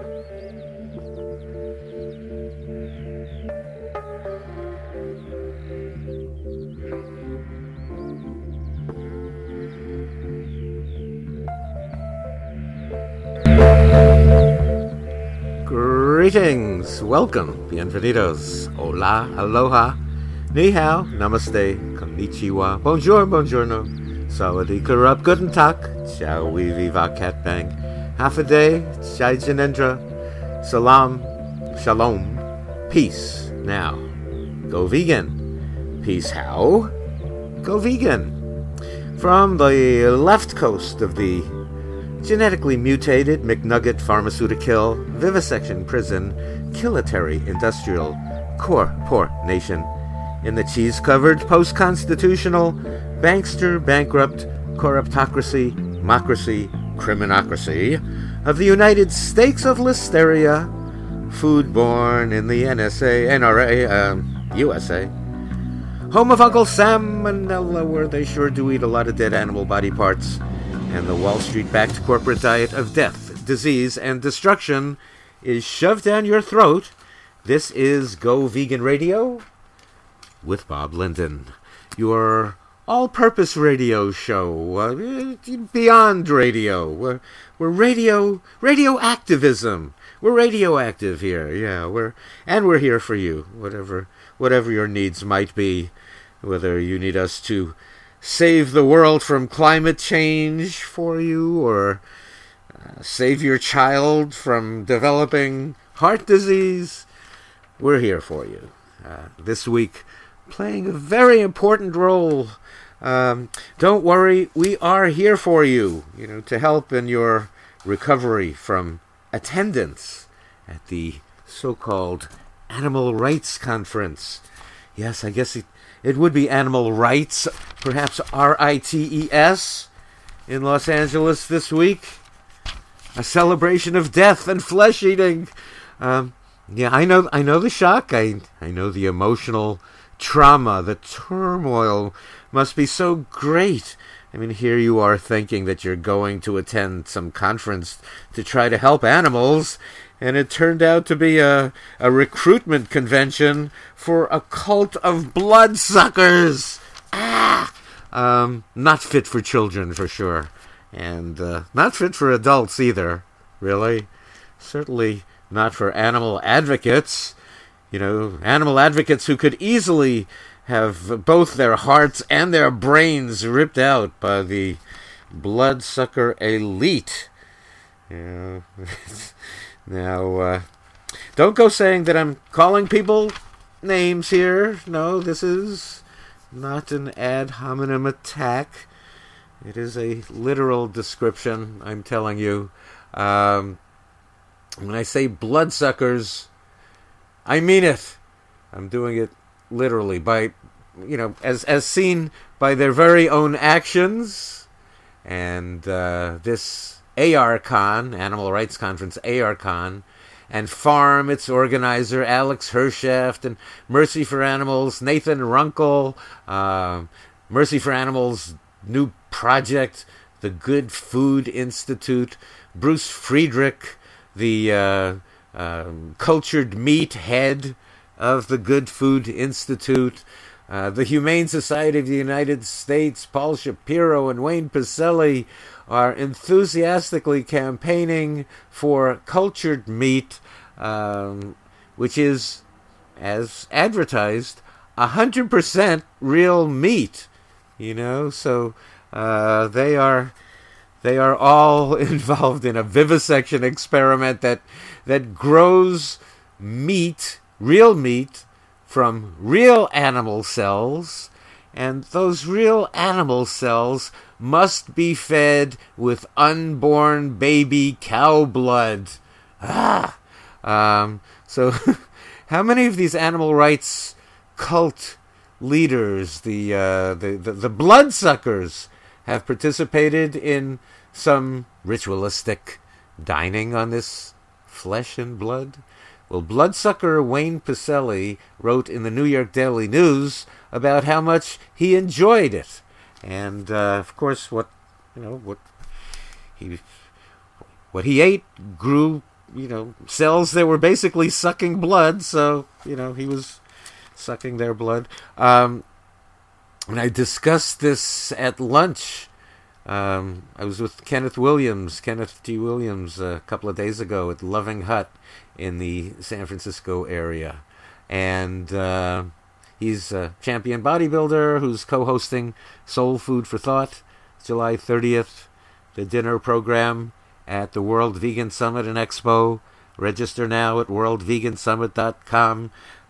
Greetings, welcome, bienvenidos, hola, aloha, ni hao, namaste, konnichiwa, bonjour, buongiorno, sawadee karup, guten tag, ciao, we viva cat bang, half a day, jai janendra, salam, shalom, peace. Now, go vegan. Peace how? Go vegan. From the left coast of the genetically mutated McNugget pharmaceutical vivisection prison kilitary industrial poor nation, in the cheese-covered post-constitutional bankster bankrupt corruptocracy mocracy criminocracy of the United States of Listeria, food-born in the NRA, USA, home of Uncle Sam Manila, where they sure do eat a lot of dead animal body parts, and the Wall Street-backed corporate diet of death, disease, and destruction is shoved down your throat. This is Go Vegan Radio with Bob Linden, your all-purpose radio show, beyond radio. We're radio activism. We're radioactive here, yeah. We're here for you, whatever your needs might be, whether you need us to save the world from climate change for you, or save your child from developing heart disease. We're here for you. This week, playing a very important role. Don't worry, we are here for you, to help in your recovery from attendance at the so-called Animal Rights Conference. Yes, I guess it would be Animal Rights, perhaps RITES, in Los Angeles this week. A celebration of death and flesh eating. Yeah, I know the shock. I know the emotional trauma, the turmoil must be so great. I mean, here you are thinking that you're going to attend some conference to try to help animals, and it turned out to be a recruitment convention for a cult of bloodsuckers. Not fit for children, for sure. And not fit for adults either, really. Certainly not for animal advocates. Animal advocates who could easily have both their hearts and their brains ripped out by the bloodsucker elite. Now, don't go saying that I'm calling people names here. No, this is not an ad hominem attack. It is a literal description, I'm telling you. When I say bloodsuckers, I mean it. I'm doing it literally by, as seen by their very own actions. And this ARCon, Animal Rights Conference, ARCon, and FARM, its organizer, Alex Hershaft, and Mercy for Animals, Nathan Runkle, Mercy for Animals' new project, the Good Food Institute, Bruce Friedrich, the cultured meat head of the Good Food Institute, the Humane Society of the United States, Paul Shapiro and Wayne Pacelli are enthusiastically campaigning for cultured meat, which is, as advertised, 100% real meat. So they are all involved in a vivisection experiment that grows meat, real meat, from real animal cells, and those real animal cells must be fed with unborn baby cow blood. So how many of these animal rights cult leaders, the bloodsuckers, have participated in some ritualistic dining on this flesh and blood? Well, bloodsucker Wayne Pacelli wrote in the New York Daily News about how much he enjoyed it, and of course, what he ate grew cells that were basically sucking blood. So, he was sucking their blood. And I discussed this at lunch. I was with Kenneth G. Williams, a couple of days ago at Loving Hut in the San Francisco area. And he's a champion bodybuilder who's co-hosting Soul Food for Thought, July 30th, the dinner program at the World Vegan Summit and Expo. Register now at worldvegansummit.com.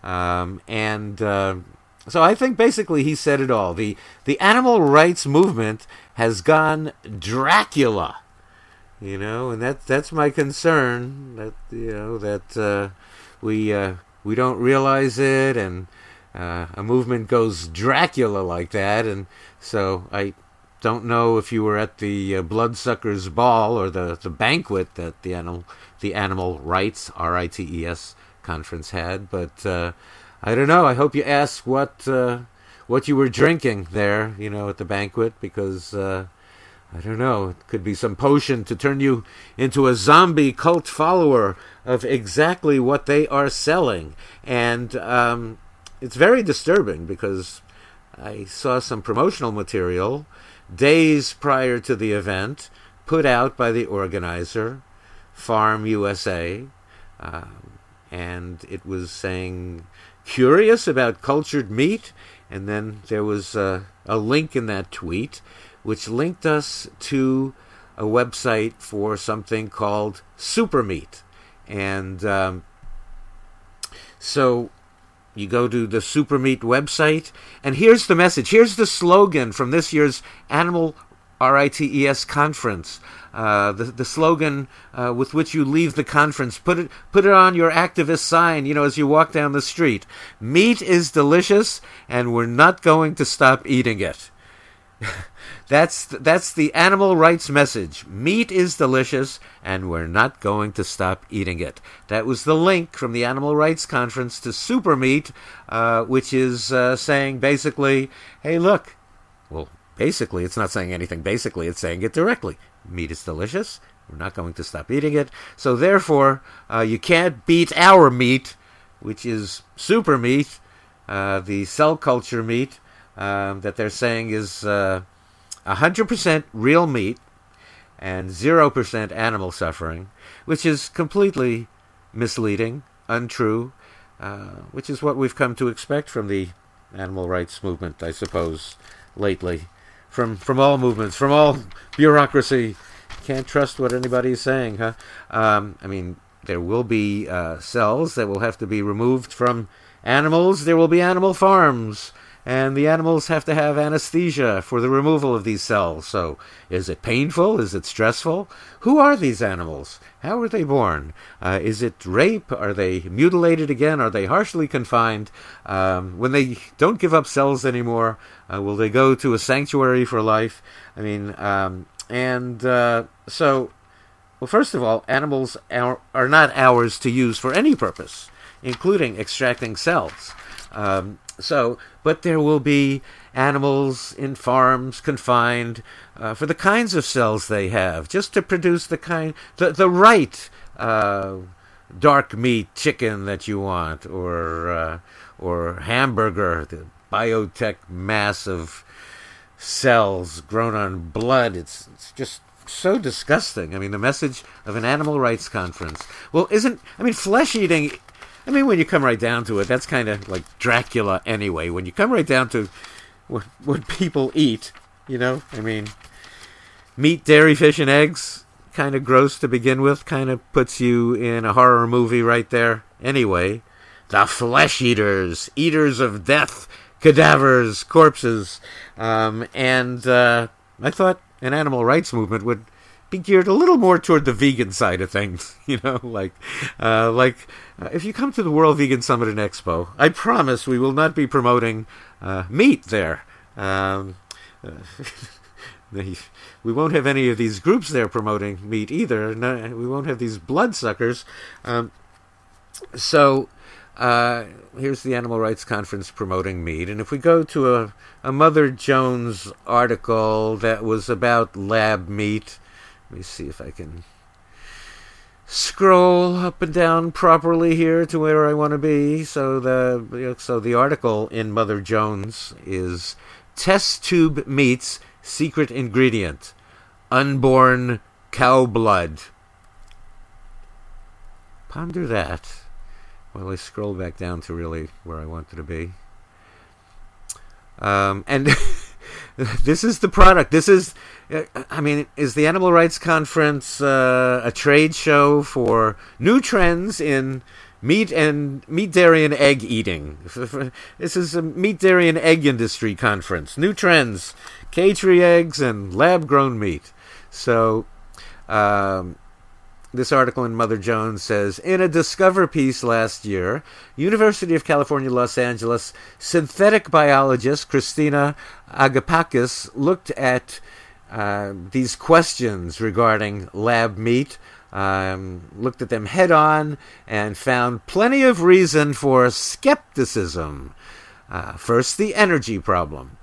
So I think basically he said it all. The animal rights movement has gone Dracula, and that's my concern, that we don't realize it, and a movement goes Dracula like that. And so I don't know if you were at the Bloodsuckers Ball or the banquet that the Animal Rights RITES conference had, but I don't know. I hope you ask what you were drinking there, at the banquet, because I don't know. It could be some potion to turn you into a zombie cult follower of exactly what they are selling. And it's very disturbing because I saw some promotional material days prior to the event put out by the organizer, Farm USA, and it was saying, curious about cultured meat? And then there was a link in that tweet which linked us to a website for something called Super Meat. And so you go to the Super Meat website, and here's the message. Here's the slogan from this year's Animal RITES conference. The slogan with which you leave the conference. Put it on your activist sign, as you walk down the street. Meat is delicious, and we're not going to stop eating it. That's the animal rights message. Meat is delicious, and we're not going to stop eating it. That was the link from the Animal Rights Conference to Super Meat, which is saying basically, hey, look. Well, basically, it's not saying anything. Basically, it's saying it directly. Meat is delicious. We're not going to stop eating it. So therefore, you can't beat our meat, which is Super Meat, the cell culture meat that they're saying is 100% real meat and 0% animal suffering, which is completely misleading, untrue, which is what we've come to expect from the animal rights movement, I suppose, lately. From all movements, from all bureaucracy. Can't trust what anybody's saying, huh? There will be cells that will have to be removed from animals. There will be animal farms, and the animals have to have anesthesia for the removal of these cells. So, is it painful? Is it stressful? Who are these animals? How were they born? Is it rape? Are they mutilated again? Are they harshly confined? When they don't give up cells anymore, will they go to a sanctuary for life? So, first of all, animals are not ours to use for any purpose, including extracting cells. But there will be animals in farms confined for the kinds of cells they have, just to produce the right dark meat chicken that you want, or hamburger, the biotech mass of cells grown on blood. It's just so disgusting. The message of an animal rights conference. Well, flesh eating. When you come right down to it, that's kind of like Dracula anyway. When you come right down to what people eat, meat, dairy, fish, and eggs, kind of gross to begin with, kind of puts you in a horror movie right there. Anyway, the flesh eaters, eaters of death, cadavers, corpses, and I thought an animal rights movement would be geared a little more toward the vegan side of things, like if you come to the World Vegan Summit and Expo, I promise we will not be promoting meat there. We won't have any of these groups there promoting meat either. No, we won't have these bloodsuckers. So here's the Animal Rights Conference promoting meat. And if we go to a Mother Jones article that was about lab meat, let me see if I can scroll up and down properly here to where I want to be. So the article in Mother Jones is Test Tube Meats Secret Ingredient: Unborn Cow Blood. Ponder that while I scroll back down to really where I wanted to be. And this is the product. This is, is the Animal Rights Conference a trade show for new trends in meat, dairy, and egg eating? This is a meat, dairy, and egg industry conference. New trends, cage-free eggs, and lab-grown meat. So, this article in Mother Jones says, in a Discover piece last year, University of California, Los Angeles synthetic biologist Christina Agapakis looked at these questions regarding lab meat, looked at them head on, and found plenty of reason for skepticism. First, the energy problem.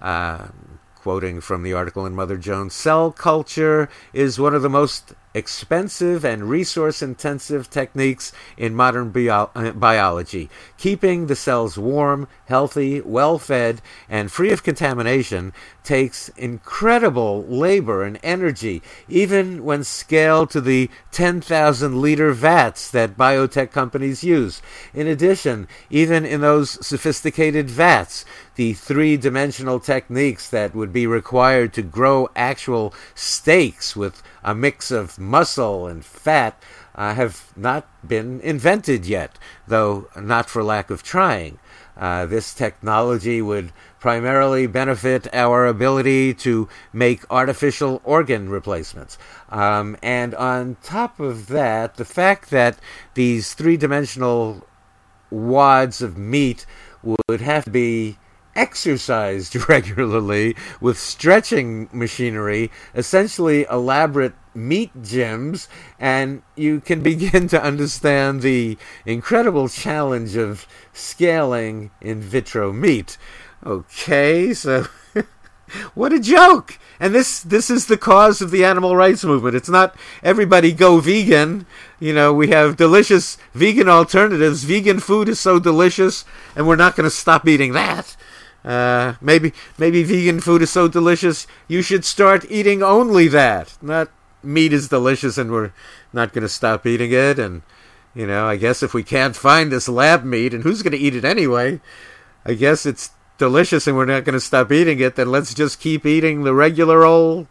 Quoting from the article in Mother Jones, cell culture is one of the most expensive and resource-intensive techniques in modern biology. Keeping the cells warm, healthy, well-fed, and free of contamination takes incredible labor and energy, even when scaled to the 10,000-liter vats that biotech companies use. In addition, even in those sophisticated vats, the three-dimensional techniques that would be required to grow actual steaks with a mix of muscle and fat have not been invented yet, though not for lack of trying. This technology would primarily benefit our ability to make artificial organ replacements. And on top of that, the fact that these three-dimensional wads of meat would have to be exercised regularly with stretching machinery, essentially elaborate meat gyms, and you can begin to understand the incredible challenge of scaling in vitro meat. Okay, so what a joke! And this is the cause of the animal rights movement. It's not everybody go vegan. We have delicious vegan alternatives. Vegan food is so delicious, and we're not going to stop eating that. Maybe vegan food is so delicious you should start eating only that. Not meat is delicious and we're not going to stop eating it. And I guess if we can't find this lab meat, and who's going to eat it anyway? I guess it's delicious and we're not going to stop eating it. Then let's just keep eating the regular old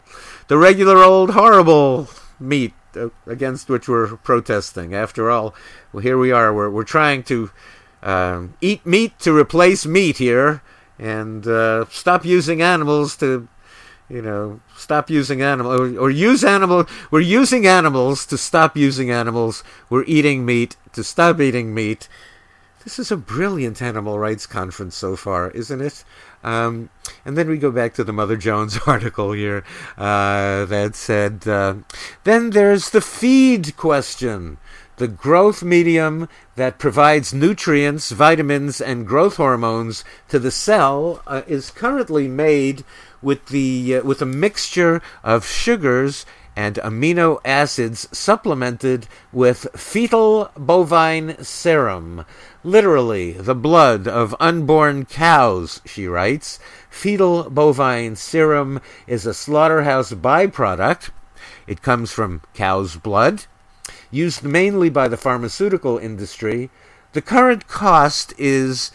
horrible meat against which we're protesting. After all, well, here we are. We're trying to eat meat to replace meat here. And stop using animals to, stop using animals, or use animal. We're using animals to stop using animals. We're eating meat to stop eating meat. This is a brilliant animal rights conference so far, isn't it? And then we go back to the Mother Jones article here that said, then there's the feed question. The growth medium that provides nutrients, vitamins, and growth hormones to the cell is currently made with a mixture of sugars and amino acids supplemented with fetal bovine serum. Literally, the blood of unborn cows, she writes. Fetal bovine serum is a slaughterhouse byproduct. It comes from cow's blood, used mainly by the pharmaceutical industry. The current cost is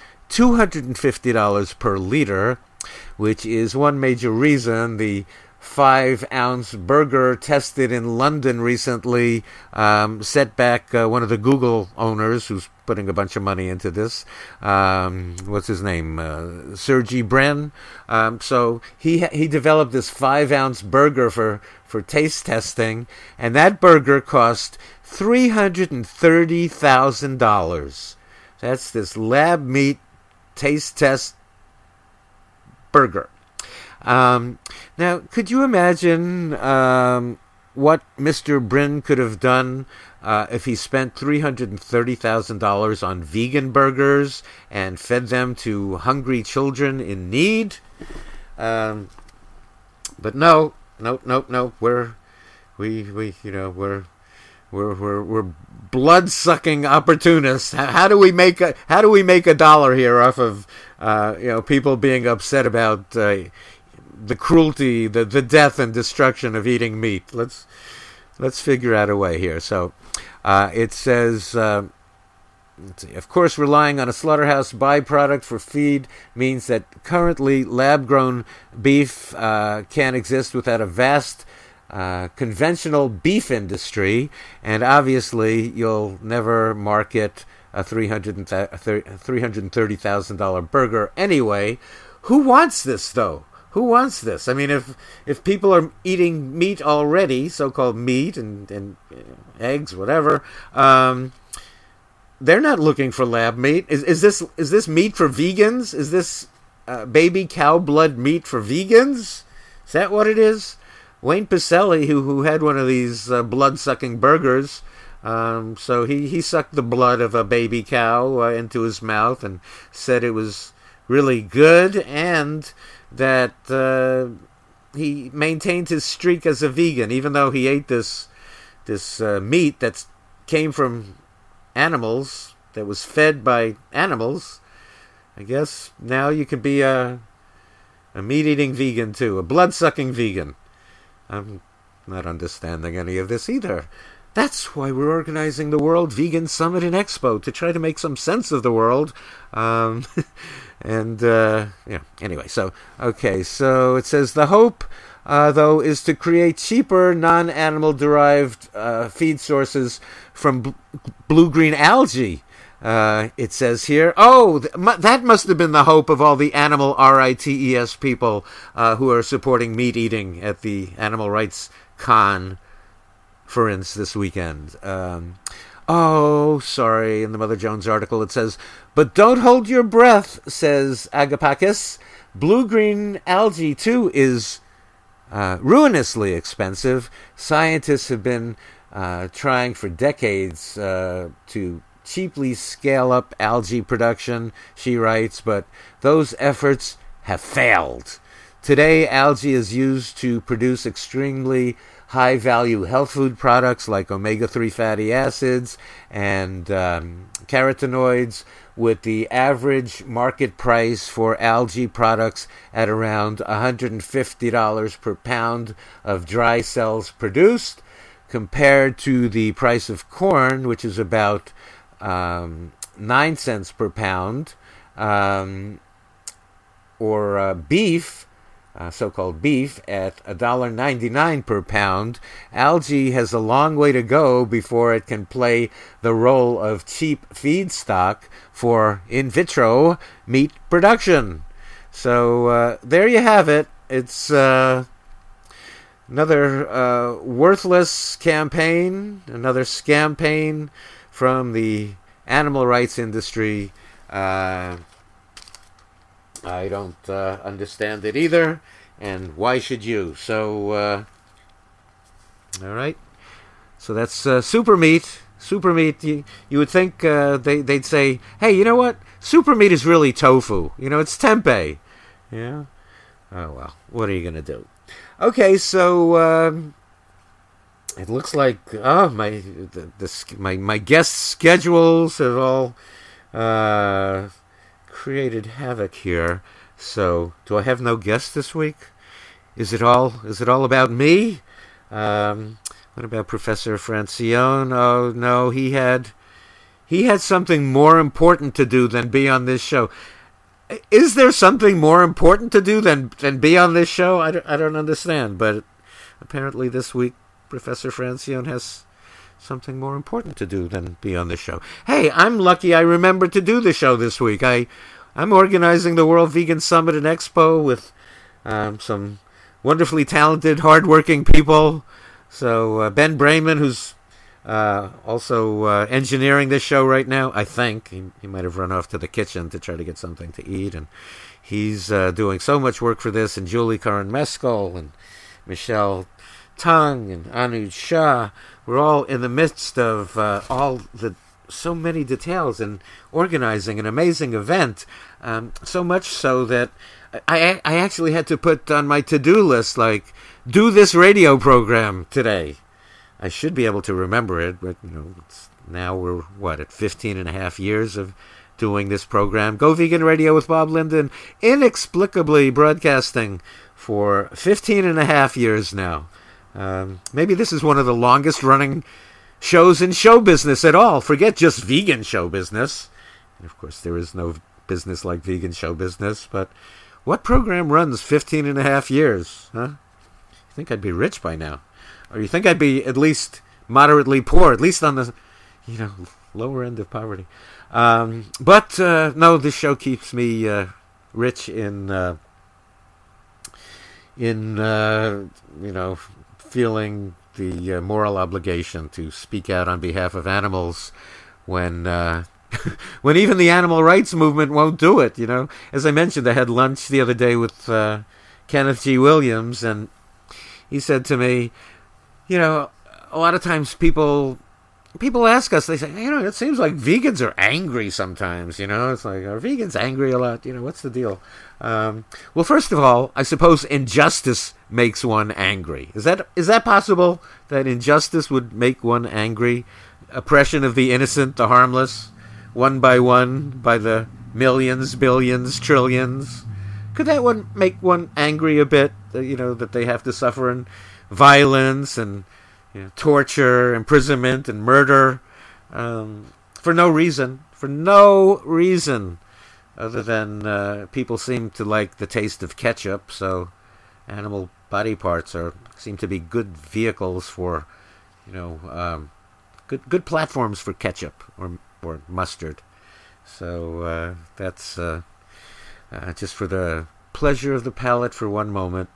$250 per liter, which is one major reason the 5-ounce burger tested in London recently set back one of the Google owners who's putting a bunch of money into this. What's his name? Sergey Brin. So he developed this 5-ounce burger for taste testing, and that burger cost $330,000. That's this lab meat taste test burger. Now, could you imagine what Mr. Brin could have done if he spent $330,000 on vegan burgers and fed them to hungry children in need? But no. We're we're blood-sucking opportunists. How do we make a dollar here off of people being upset about the cruelty, the death and destruction of eating meat? Let's figure out a way here. So it says, of course, relying on a slaughterhouse byproduct for feed means that currently lab-grown beef can't exist without a vast conventional beef industry, and obviously you'll never market a $330,000 burger anyway. Who wants this, though? Who wants this? I mean, if people are eating meat already, so-called meat and eggs, whatever, they're not looking for lab meat. Is this meat for vegans? Is this baby cow blood meat for vegans? Is that what it is? Wayne Pacelle, who had one of these blood-sucking burgers, so he sucked the blood of a baby cow into his mouth and said it was really good, and that he maintained his streak as a vegan, even though he ate this meat that came from animals, that was fed by animals. I guess now you can be a meat-eating vegan too, a blood-sucking vegan. I'm not understanding any of this either. That's why we're organizing the World Vegan Summit and Expo, to try to make some sense of the world. Anyway, so it says the hope, though, is to create cheaper non-animal derived feed sources from blue-green algae. It says here, that must have been the hope of all the animal rights people who are supporting meat eating at the Animal Rights Conference this weekend. Sorry, in the Mother Jones article it says, but don't hold your breath, says Agapakis. Blue-green algae, too, is ruinously expensive. Scientists have been trying for decades to cheaply scale up algae production, she writes, but those efforts have failed. Today, algae is used to produce extremely high-value health food products like omega-3 fatty acids and carotenoids, with the average market price for algae products at around $150 per pound of dry cells produced, compared to the price of corn, which is about 9 cents per pound, or beef, so-called beef, at $1.99 per pound. Algae has a long way to go before it can play the role of cheap feedstock for in vitro meat production. So there you have it. It's another worthless campaign, another scampaign from the animal rights industry. I don't understand it either, and why should you? So, all right. So that's super meat. Super meat. You would think they'd say, hey, you know what? Super meat is really tofu. It's tempeh. Yeah. Oh well. What are you gonna do? Okay. So. It looks like my guest schedules have all created havoc here. So, do I have no guests this week? Is it all about me? What about Professor Francione? Oh no, he had something more important to do than be on this show. Is there something more important to do than be on this show? I don't understand, but apparently this week Professor Francione has something more important to do than be on the show. Hey, I'm lucky I remembered to do the show this week. I'm organizing the World Vegan Summit and Expo with some wonderfully talented, hardworking people. So Ben Brayman, who's also engineering this show right now, I think. He might have run off to the kitchen to try to get something to eat. And he's doing so much work for this. And Julie Curran Mescal and Michelle Tung and Anuj Shah. We're all in the midst of so many details in organizing an amazing event. So much so that I actually had to put on my to-do list, like, do this radio program today. I should be able to remember it, but now we're at 15 and a half years of doing this program. Go Vegan Radio with Bob Linden, inexplicably broadcasting for 15 and a half years now. Maybe this is one of the longest running shows in show business at all. Forget just vegan show business. And of course, there is no business like vegan show business, but what program runs 15 and a half years? Huh? You think I'd be rich by now? Or you think I'd be at least moderately poor, at least on the, lower end of poverty? But no, this show keeps me rich in feeling the moral obligation to speak out on behalf of animals when when even the animal rights movement won't do it. As I mentioned, I had lunch the other day with Kenneth G. Williams, and he said to me, a lot of times people ask us, they say, it seems like vegans are angry sometimes, it's like, are vegans angry a lot? What's the deal? Well, first of all, I suppose injustice makes one angry. Is that possible, that injustice would make one angry? Oppression of the innocent, the harmless, one by the millions, billions, trillions. Could that one make one angry a bit, that they have to suffer in violence and torture, imprisonment, and murder for no reason other than people seem to like the taste of ketchup, so animal body parts seem to be good vehicles for, good platforms for ketchup or mustard. So that's just for the pleasure of the palate for one moment.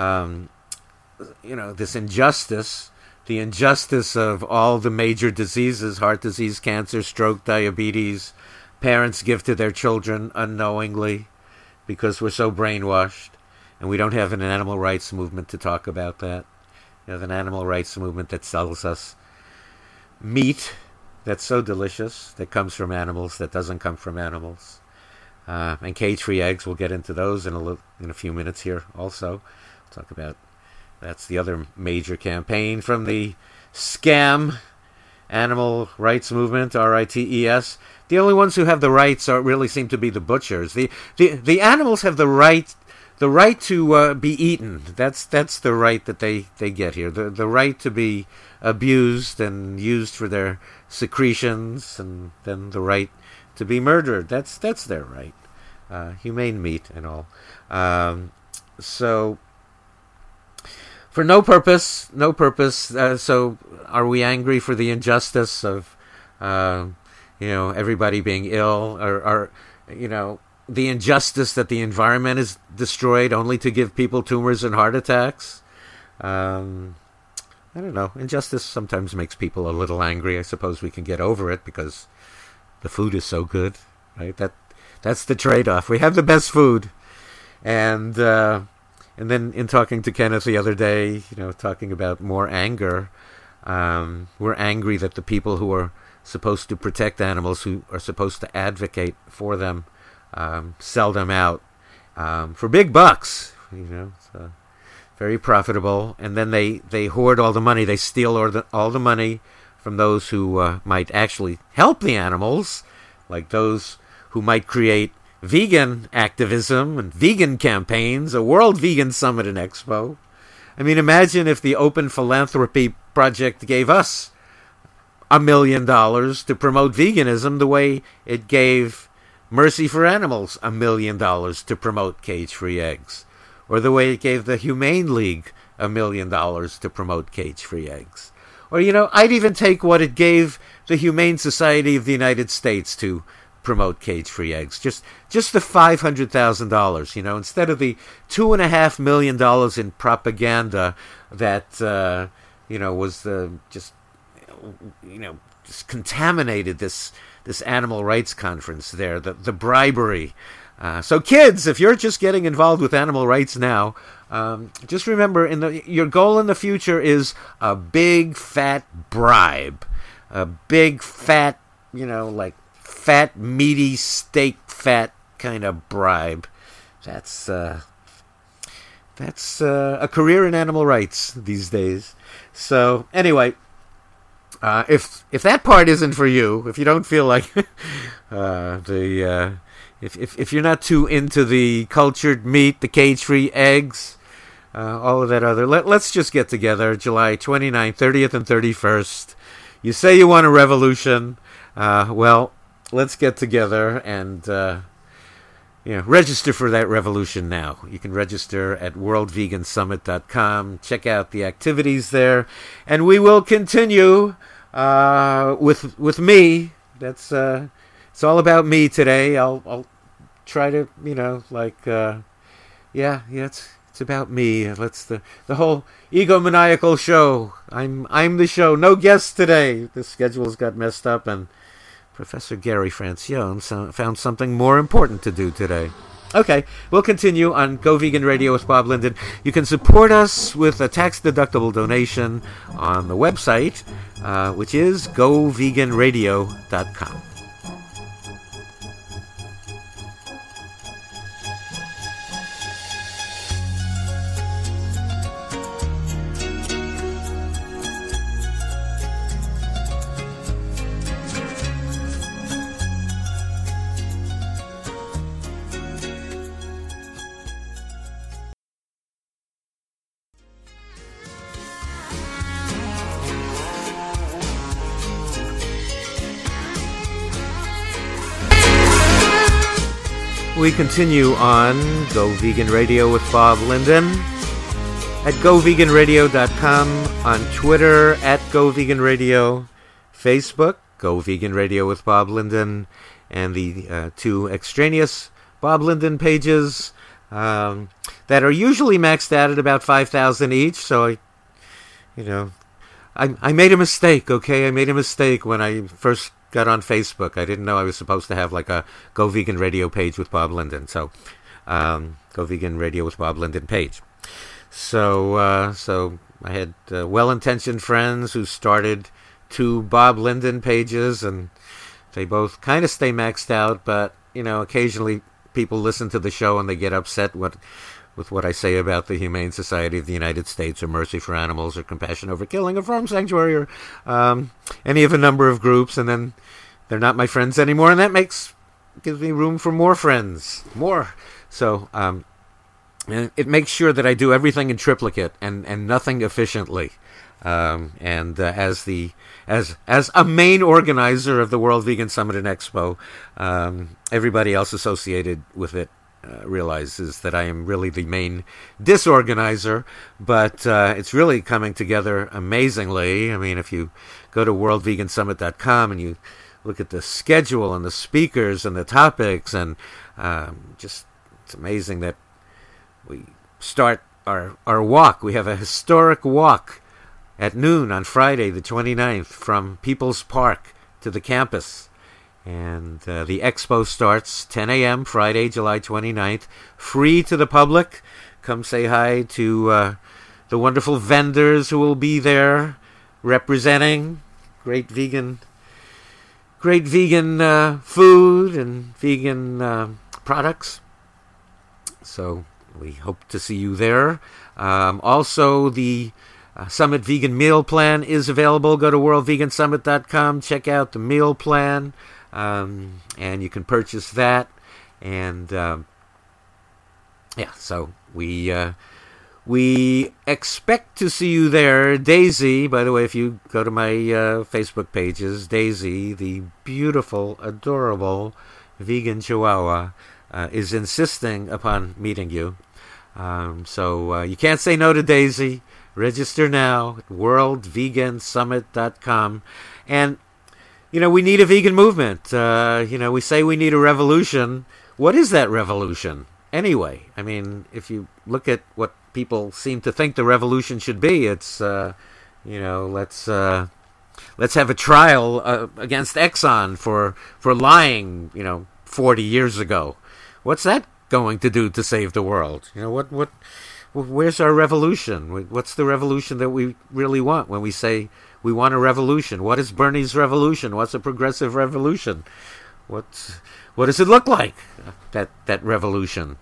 This injustice, the injustice of all the major diseases, heart disease, cancer, stroke, diabetes, parents give to their children unknowingly because we're so brainwashed, and we don't have an animal rights movement to talk about that. We have an animal rights movement that sells us meat that's so delicious, that comes from animals, that doesn't come from animals. And cage-free eggs, we'll get into those in a few minutes here also. We'll talk about, that's the other major campaign from the scam animal rights movement, RITES. The only ones who have the rights really seem to be the butchers. The animals have the right to be eaten. That's the right that they get here. The right to be abused and used for their secretions, and then the right to be murdered. That's their right. Humane meat and all. So for no purpose. So are we angry for the injustice of everybody being ill, or the injustice that the environment is destroyed only to give people tumors and heart attacks? I don't know. Injustice sometimes makes people a little angry. I suppose we can get over it because the food is so good, right? That's the trade-off. We have the best food, and then in talking to Kenneth the other day, talking about more anger, we're angry that the people who are supposed to protect animals, who are supposed to advocate for them, sell them out for big bucks. It's very profitable, and then they hoard all the money. They steal all the money from those who might actually help the animals, like those who might create vegan activism and vegan campaigns, a World Vegan Summit and Expo. I mean, imagine if the Open Philanthropy Project gave us $1 million to promote veganism the way it gave Mercy for Animals $1 million to promote cage-free eggs, or the way it gave the Humane League $1 million to promote cage-free eggs. Or, I'd even take what it gave the Humane Society of the United States to promote cage-free eggs. Just the $500,000, instead of the $2.5 million in propaganda that, was just contaminated this animal rights conference there, the bribery. So kids, if you're just getting involved with animal rights now, just remember, your goal in the future is a big fat bribe, a big fat, fat meaty steak fat kind of bribe. That's a career in animal rights these days. So anyway, If that part isn't for you, if you don't feel like if you're not too into the cultured meat, the cage-free eggs, all of that other, let's just get together July 29th, 30th, and 31st. You say you want a revolution. Well, let's get together and register for that revolution now. You can register at worldvegansummit.com. Check out the activities there, and we will continue with me. That's it's all about me today. I'll try to it's about me. That's the whole egomaniacal show. I'm the show. No guests today. The schedules got messed up, and Professor Gary Francione found something more important to do today. Okay, we'll continue on Go Vegan Radio with Bob Linden. You can support us with a tax-deductible donation on the website, which is goveganradio.com. We continue on Go Vegan Radio with Bob Linden at goveganradio.com, on Twitter at Go Vegan Radio, Facebook, Go Vegan Radio with Bob Linden, and the two extraneous Bob Linden pages that are usually maxed out at about 5,000 each. So I made a mistake, okay? I made a mistake when I first got on Facebook. I didn't know I was supposed to have like a Go Vegan Radio page with Bob Linden. So, Go Vegan Radio with Bob Linden page. So I had well-intentioned friends who started two Bob Linden pages, and they both kind of stay maxed out, but, occasionally people listen to the show and they get upset with what I say about the Humane Society of the United States, or Mercy for Animals, or Compassion Over Killing, or Farm Sanctuary, or any of a number of groups, and then they're not my friends anymore, and that gives me room for more friends, more. So and it makes sure that I do everything in triplicate and nothing efficiently. And as a main organizer of the World Vegan Summit and Expo, everybody else associated with it realizes that I am really the main disorganizer, but it's really coming together amazingly. I mean, if you go to worldvegansummit.com and you look at the schedule and the speakers and the topics, and just it's amazing that we start our walk. We have a historic walk at noon on Friday the 29th from People's Park to the campus. And the expo starts 10 a.m. Friday, July 29th. Free to the public. Come say hi to the wonderful vendors who will be there representing great vegan food and vegan products. So we hope to see you there. Also, the Summit Vegan Meal Plan is available. Go to worldvegansummit.com. Check out the meal plan. And you can purchase that, and so we expect to see you there. Daisy, by the way, if you go to my Facebook pages, Daisy, the beautiful, adorable vegan Chihuahua, is insisting upon meeting you. So you can't say no to Daisy. Register now at worldvegansummit.com. And we need a vegan movement. We say we need a revolution. What is that revolution anyway? I mean, if you look at what people seem to think the revolution should be, it's, let's have a trial against Exxon for lying, 40 years ago. What's that going to do to save the world? Where's our revolution? What's the revolution that we really want when we say we want a revolution? What is Bernie's revolution? What's a progressive revolution? What does it look like, that revolution?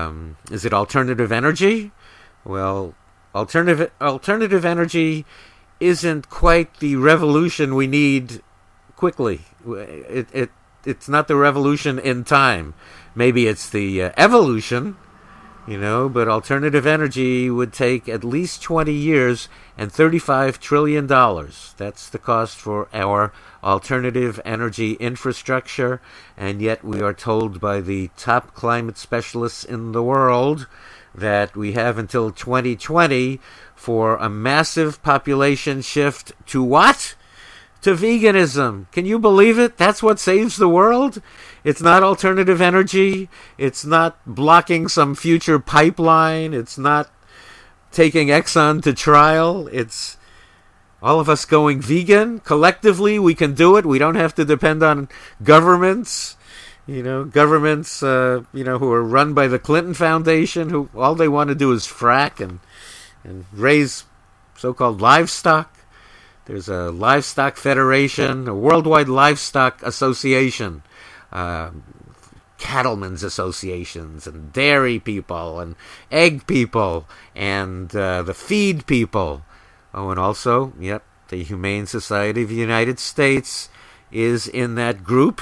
Is it alternative energy? Well, alternative energy isn't quite the revolution we need quickly. It's not the revolution in time. Maybe it's the evolution, but alternative energy would take at least 20 years and $35 trillion. That's the cost for our alternative energy infrastructure, and yet we are told by the top climate specialists in the world that we have until 2020 for a massive population shift to what? To veganism. Can you believe it? That's what saves the world? It's not alternative energy. It's not blocking some future pipeline. It's not taking Exxon to trial. It's all of us going vegan. Collectively, we can do it. We don't have to depend on governments. Governments, who are run by the Clinton Foundation, who all they want to do is frack and raise so-called livestock. There's a livestock federation, a worldwide livestock association, cattlemen's associations, and dairy people, and egg people, and the feed people. Oh, and also, the Humane Society of the United States is in that group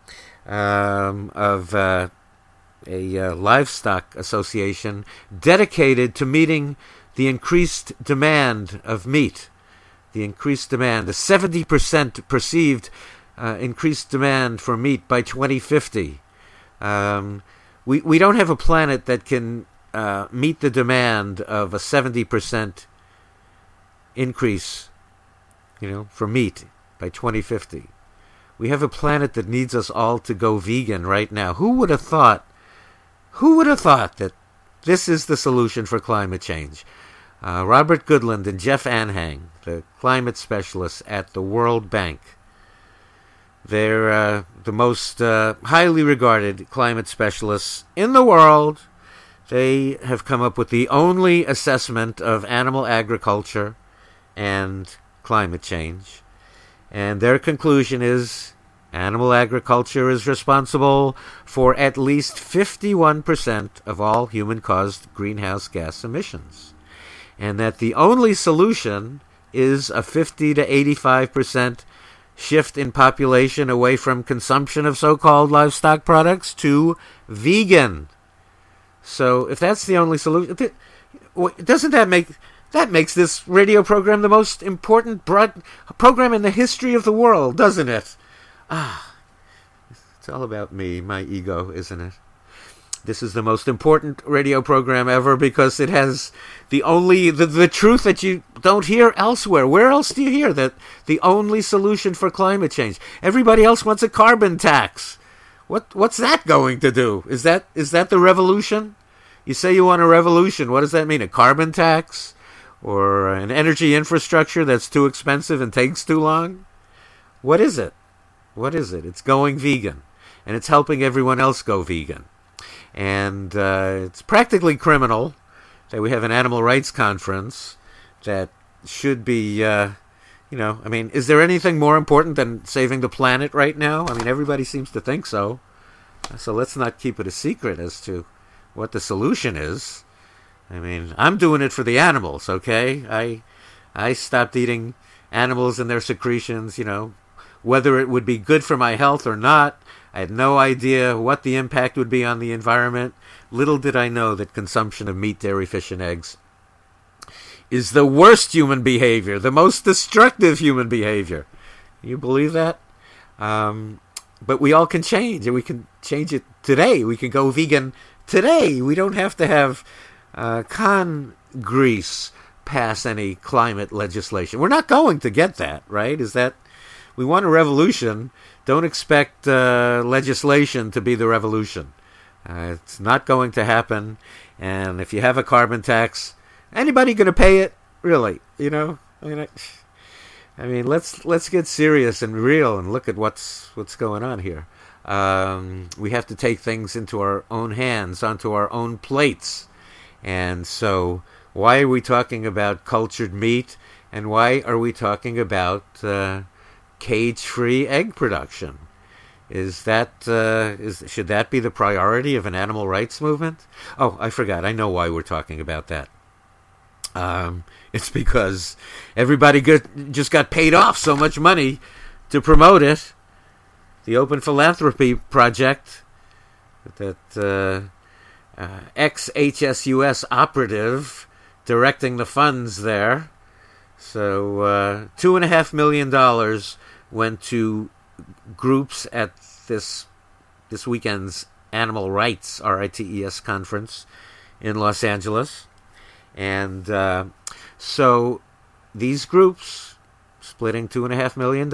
of a livestock association dedicated to meeting the increased demand of meat. The increased demand, the 70% perceived increased demand for meat by 2050. We don't have a planet that can meet the demand of a 70% increase, for meat by 2050. We have a planet that needs us all to go vegan right now. Who would have thought that this is the solution for climate change? Robert Goodland and Jeff Anhang, the climate specialists at the World Bank. They're the most highly regarded climate specialists in the world. They have come up with the only assessment of animal agriculture and climate change. And their conclusion is animal agriculture is responsible for at least 51% of all human-caused greenhouse gas emissions. And that the only solution is a 50 to 85% shift in population away from consumption of so-called livestock products to vegan. So if that's the only solution, doesn't that makes this radio program the most important program in the history of the world, doesn't it? It's all about me, my ego, isn't it? This is the most important radio program ever because it has the truth that you don't hear elsewhere. Where else do you hear that the only solution for climate change? Everybody else wants a carbon tax. What's that going to do? Is that the revolution? You say you want a revolution. What does that mean? A carbon tax? Or an energy infrastructure that's too expensive and takes too long? What is it? It's going vegan. And it's helping everyone else go vegan. And it's practically criminal that we have an animal rights conference that should be, is there anything more important than saving the planet right now? Everybody seems to think so. So let's not keep it a secret as to what the solution is. I'm doing it for the animals, okay? I stopped eating animals and their secretions, whether it would be good for my health or not. I had no idea what the impact would be on the environment. Little did I know that consumption of meat, dairy, fish, and eggs is the worst human behavior, the most destructive human behavior. Can you believe that? But we all can change, and we can change it today. We can go vegan today. We don't have to have Congress pass any climate legislation. We're not going to get that, right? We want a revolution. Don't expect legislation to be the revolution. It's not going to happen. And if you have a carbon tax, anybody going to pay it? Really? Let's get serious and real and look at what's going on here. We have to take things into our own hands, onto our own plates. And so, why are we talking about cultured meat? And why are we talking about cage-free egg production? Should that be the priority of an animal rights movement? Oh, I forgot. I know why we're talking about that. It's because everybody just got paid off so much money to promote it. The Open Philanthropy Project, that ex-HSUS operative directing the funds there. So $2.5 million went to groups at this weekend's Animal Rights, RITES conference in Los Angeles. And so these groups, splitting $2.5 million,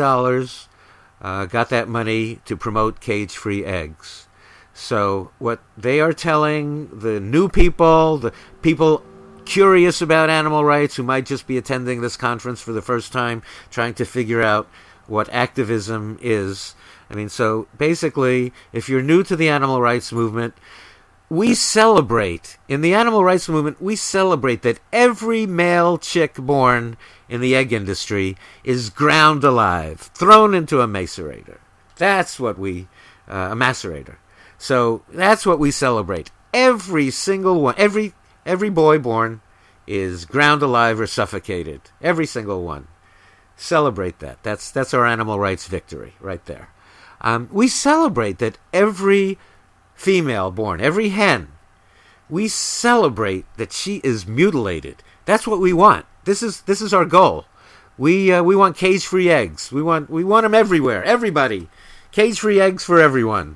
got that money to promote cage-free eggs. So what they are telling the new people, the people curious about animal rights who might just be attending this conference for the first time, trying to figure out what activism is. I mean, so basically, if you're new to the animal rights movement, we celebrate, in the animal rights movement, we celebrate that every male chick born in the egg industry is ground alive, thrown into a macerator. That's what a macerator. So that's what we celebrate. Every single one, every boy born is ground alive or suffocated. Every single one. Celebrate that. That's our animal rights victory right there. We celebrate that every female born, every hen, we celebrate that she is mutilated. That's what we want. This is our goal. We want cage-free eggs. We want them everywhere. Everybody, cage-free eggs for everyone.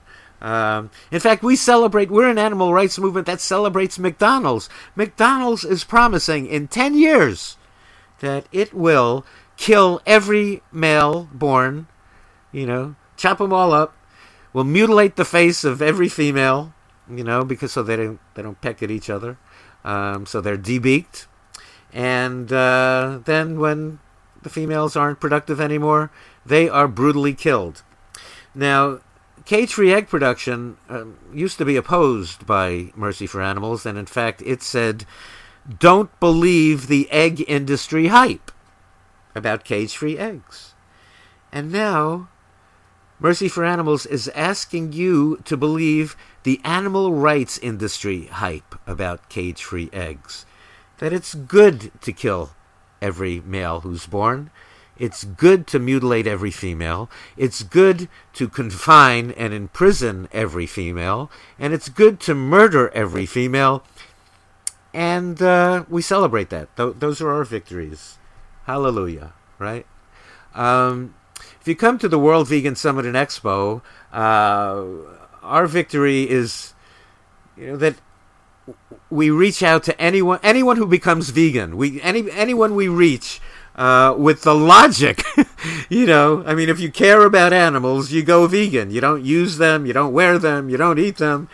In fact, we're an animal rights movement that celebrates McDonald's. McDonald's is promising in 10 years that it will kill every male born, chop them all up, will mutilate the face of every female, because so they don't peck at each other. So they're debeaked. And then when the females aren't productive anymore, they are brutally killed. Now, cage-free egg production used to be opposed by Mercy for Animals, and in fact it said, don't believe the egg industry hype about cage-free eggs. And now Mercy for Animals is asking you to believe the animal rights industry hype about cage-free eggs. That it's good to kill every male who's born. It's good to mutilate every female. It's good to confine and imprison every female. And it's good to murder every female. And we celebrate that. Those are our victories. Hallelujah, right? If you come to the World Vegan Summit and Expo, our victory is, that we reach out to anyone who becomes vegan. Anyone we reach with the logic, if you care about animals, you go vegan. You don't use them, you don't wear them, you don't eat them.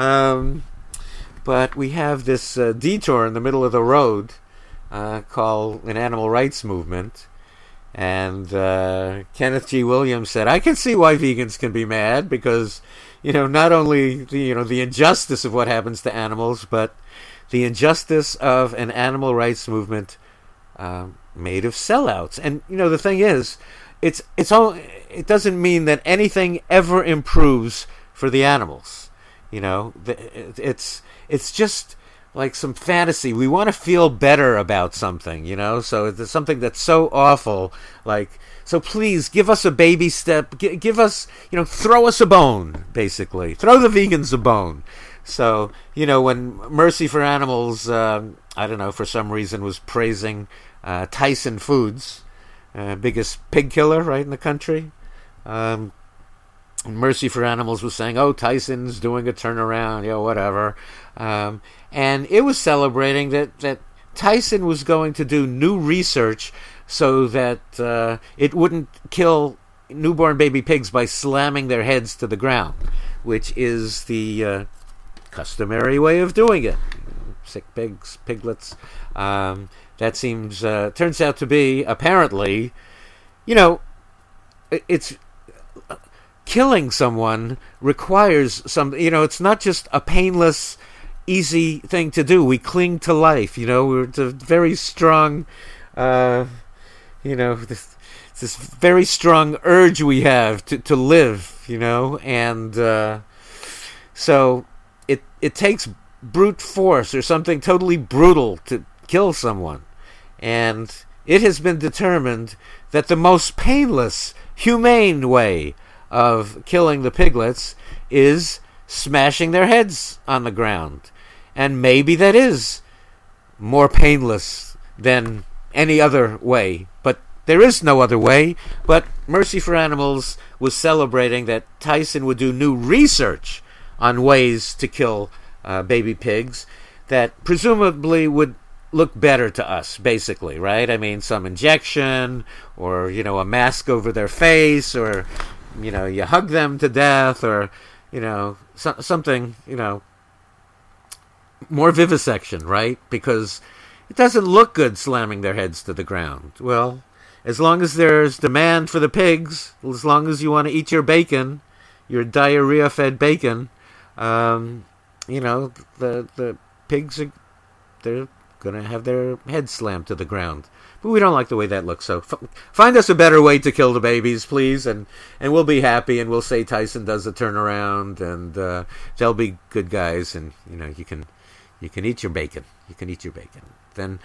But we have this detour in the middle of the road called an animal rights movement. And Kenneth G. Williams said, I can see why vegans can be mad because, not only the injustice of what happens to animals, but the injustice of an animal rights movement made of sellouts. And the thing is, it doesn't mean that anything ever improves for the animals. It's just like some fantasy. We want to feel better about something, so it's something that's so awful, so please give us a baby step, give us, throw us a bone, basically. Throw the vegans a bone. So, when Mercy for Animals, for some reason was praising Tyson Foods, biggest pig killer right in the country, Mercy for Animals was saying, oh, Tyson's doing a turnaround, whatever. And it was celebrating that Tyson was going to do new research so that it wouldn't kill newborn baby pigs by slamming their heads to the ground, which is the customary way of doing it. Sick pigs, piglets. That turns out to be, apparently, it's... killing someone requires it's not just a painless, easy thing to do. We cling to life, it's a very strong, this very strong urge we have to live, and so it takes brute force or something totally brutal to kill someone. And it has been determined that the most painless, humane way of killing the piglets is smashing their heads on the ground. And maybe that is more painless than any other way. But there is no other way. But Mercy for Animals was celebrating that Tyson would do new research on ways to kill baby pigs that presumably would look better to us, basically, right? I mean, some injection, or, a mask over their face, or, you hug them to death, or, something, more vivisection, right? Because it doesn't look good slamming their heads to the ground. Well, as long as there's demand for the pigs, as long as you want to eat your bacon, your diarrhea-fed bacon, the pigs they're going to have their heads slammed to the ground. But we don't like the way that looks, so find us a better way to kill the babies, please, and we'll be happy, and we'll say Tyson does a turnaround, and they'll be good guys, and you can eat your bacon. You can eat your bacon. Then,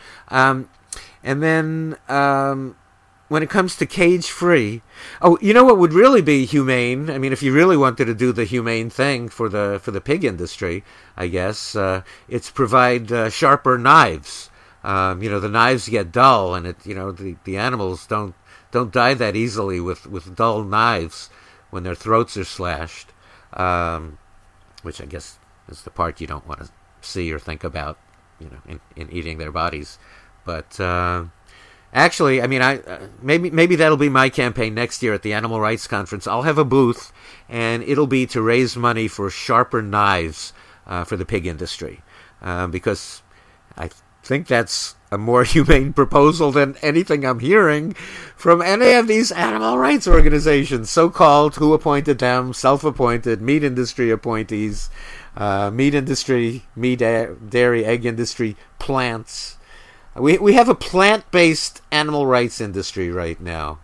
when it comes to cage-free, what would really be humane? I mean, if you really wanted to do the humane thing for the pig industry, I guess it's provide sharper knives. The knives get dull, and the animals don't die that easily with dull knives when their throats are slashed, which I guess is the part you don't want to see or think about, in eating their bodies. But actually, I mean, maybe that'll be my campaign next year at the Animal Rights Conference. I'll have a booth, and it'll be to raise money for sharper knives for the pig industry, because I think that's a more humane proposal than anything I'm hearing from any of these animal rights organizations, so-called, who appointed them, self-appointed, meat industry appointees, meat industry, dairy, egg industry, plants. We have a plant-based animal rights industry right now.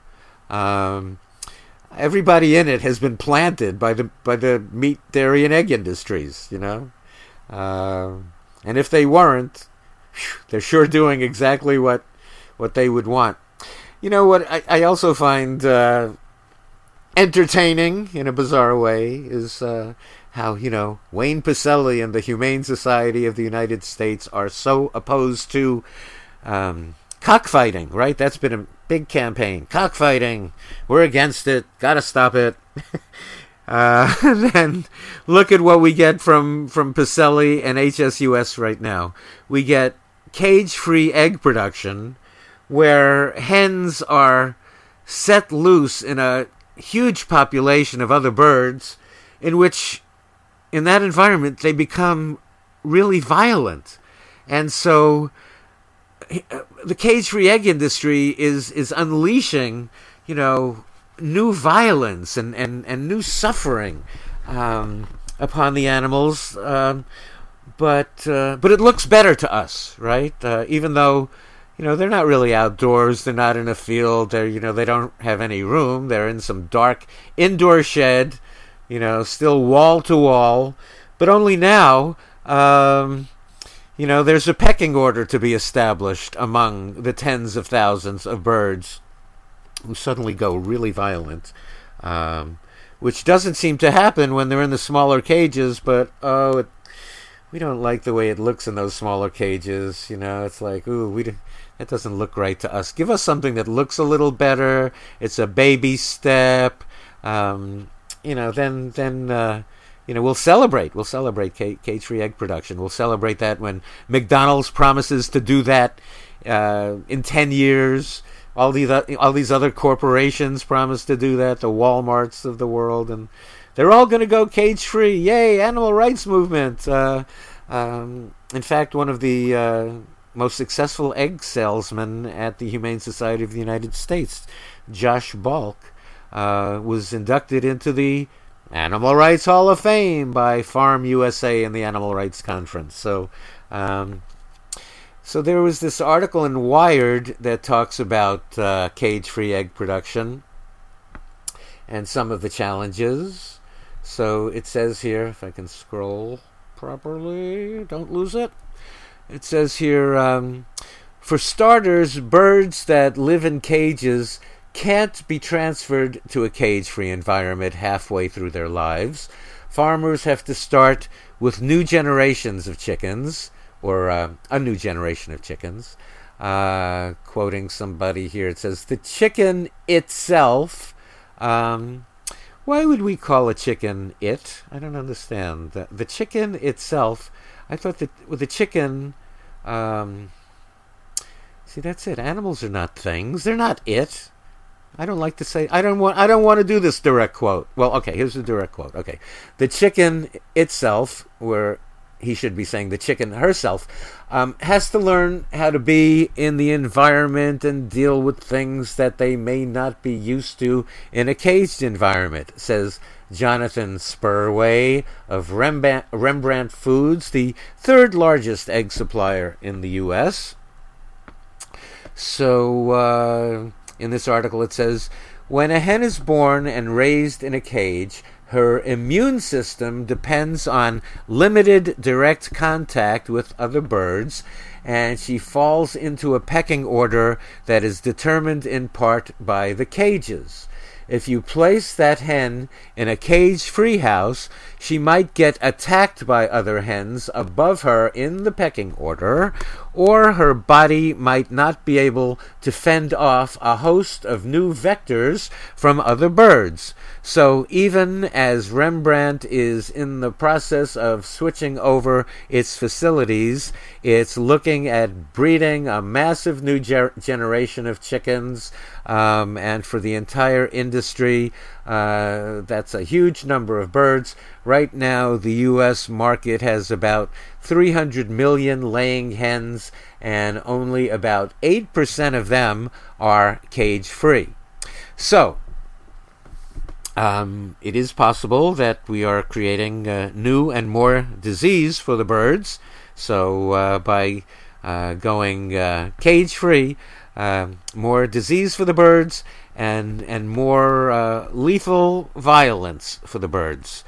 Everybody in it has been planted by the meat, dairy, and egg industries, and if they weren't, they're sure doing exactly what they would want. What I also find entertaining in a bizarre way is how, Wayne Pacelle and the Humane Society of the United States are so opposed to cockfighting, right? That's been a big campaign. Cockfighting, we're against it, gotta stop it. And then look at what we get from Pacelle and HSUS right now. We get cage-free egg production, where hens are set loose in a huge population of other birds, in which, in that environment, they become really violent. And so the cage-free egg industry is unleashing, new violence and new suffering upon the animals. But it looks better to us, right? Even though, they're not really outdoors. They're not in a field. They don't have any room. They're in some dark indoor shed, still wall to wall. But only now, there's a pecking order to be established among the tens of thousands of birds who suddenly go really violent, which doesn't seem to happen when they're in the smaller cages, but, we don't like the way it looks in those smaller cages. It's like, that doesn't look right to us. Give us something that looks a little better. It's a baby step. Then we'll celebrate. We'll celebrate cage-free egg production. We'll celebrate that when McDonald's promises to do that in 10 years. All these other corporations promise to do that, the Walmarts of the world, and they're all going to go cage-free. Yay, animal rights movement. In fact, one of the most successful egg salesmen at the Humane Society of the United States, Josh Balk, was inducted into the Animal Rights Hall of Fame by Farm USA and the Animal Rights Conference. So there was this article in Wired that talks about cage-free egg production and some of the challenges. So it says here, if I can scroll properly, don't lose it. It says here, for starters, birds that live in cages can't be transferred to a cage-free environment halfway through their lives. Farmers have to start with new generations of chickens, or a new generation of chickens. Quoting somebody here, it says, the chicken itself, why would we call a chicken it? I don't understand. The chicken itself, I thought that with the chicken, see, that's it. Animals are not things. They're not it. I don't like to say, I don't want to do this direct quote. Well, okay, here's the direct quote. Okay. The chicken itself, where he should be saying the chicken herself, has to learn how to be in the environment and deal with things that they may not be used to in a caged environment, says Jonathan Spurway of Rembrandt Foods, the third largest egg supplier in the U.S. So, in this article it says, when a hen is born and raised in a cage, her immune system depends on limited direct contact with other birds, and she falls into a pecking order that is determined in part by the cages. If you place that hen in a cage-free house, she might get attacked by other hens above her in the pecking order, or her body might not be able to fend off a host of new vectors from other birds. So even as Rembrandt is in the process of switching over its facilities, it's looking at breeding a massive new generation of chickens, and for the entire industry, that's a huge number of birds. Right now, the U.S. market has about 300 million laying hens, and only about 8% of them are cage-free. So, it is possible that we are creating new and more disease for the birds. So by going cage-free, more disease for the birds and more lethal violence for the birds.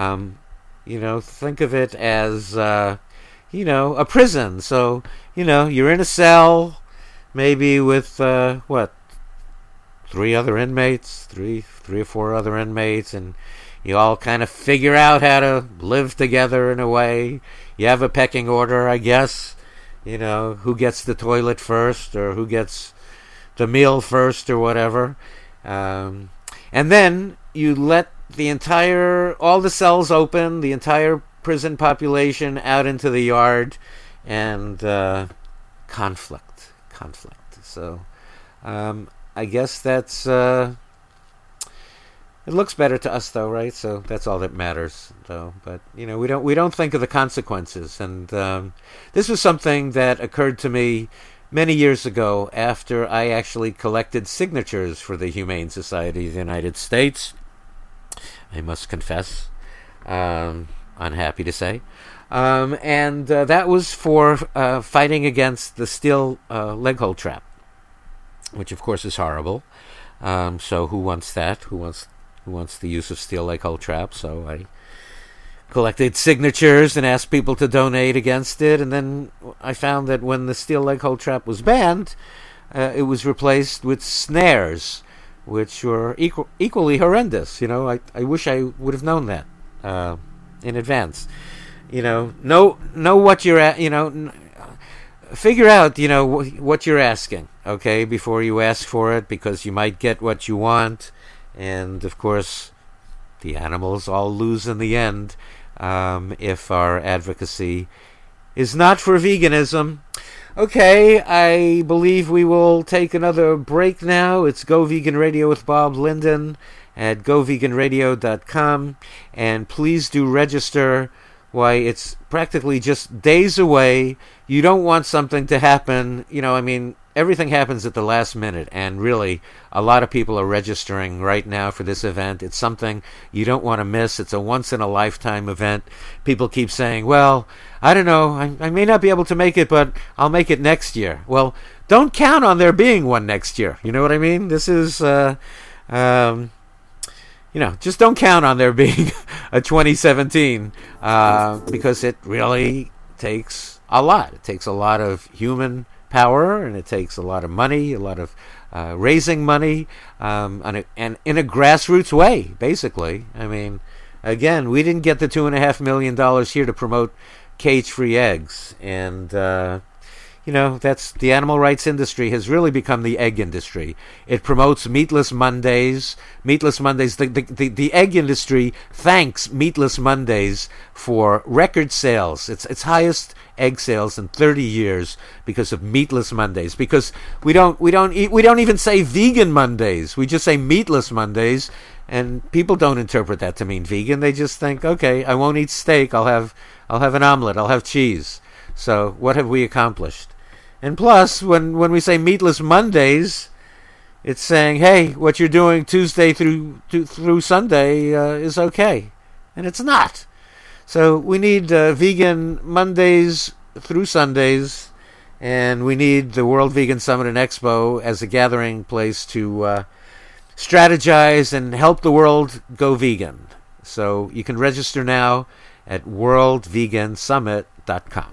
Think of it as, a prison. So, you're in a cell, maybe with, three or four other inmates, and you all kind of figure out how to live together in a way. You have a pecking order, I guess. Who gets the toilet first, or who gets the meal first, or whatever. And then you let all the cells open, the entire prison population out into the yard, and conflict. So, I guess that's, it looks better to us though, right? So that's all that matters though. But, we don't think of the consequences. And this was something that occurred to me many years ago after I actually collected signatures for the Humane Society of the United States. I must confess, unhappy to say. And that was for fighting against the steel leg hole trap, which of course is horrible. So who wants that? Who wants the use of steel leg hole trap? So I collected signatures and asked people to donate against it. And then I found that when the steel leg hole trap was banned, it was replaced with snares, which were equally horrendous. I wish I would have known that in advance. Know what you're at. Figure out, what you're asking, okay, before you ask for it, because you might get what you want, and of course, the animals all lose in the end if our advocacy is not for veganism. Okay, I believe we will take another break now. It's Go Vegan Radio with Bob Linden at goveganradio.com, and please do register. Why, it's practically just days away. You don't want something to happen. Everything happens at the last minute, and really, a lot of people are registering right now for this event. It's something you don't want to miss. It's a once-in-a-lifetime event. People keep saying, well, I don't know, I may not be able to make it, but I'll make it next year. Well, don't count on there being one next year. You know what I mean? This is... just don't count on there being a 2017 because it really takes a lot. It takes a lot of human power, and it takes a lot of money, a lot of raising money, and in a grassroots way, basically. I mean, again, we didn't get the $2.5 million here to promote cage-free eggs, and that's the animal rights industry has really become the egg industry. It promotes Meatless Mondays. Meatless Mondays. The egg industry thanks Meatless Mondays for record sales. Its highest egg sales in 30 years because of Meatless Mondays. Because we don't even say Vegan Mondays. We just say Meatless Mondays, and people don't interpret that to mean vegan. They just think, okay, I won't eat steak. I'll have an omelet. I'll have cheese. So what have we accomplished? And plus, when we say Meatless Mondays, it's saying, hey, what you're doing Tuesday through Sunday is okay. And it's not. So we need vegan Mondays through Sundays, and we need the World Vegan Summit and Expo as a gathering place to strategize and help the world go vegan. So you can register now at worldvegansummit.com.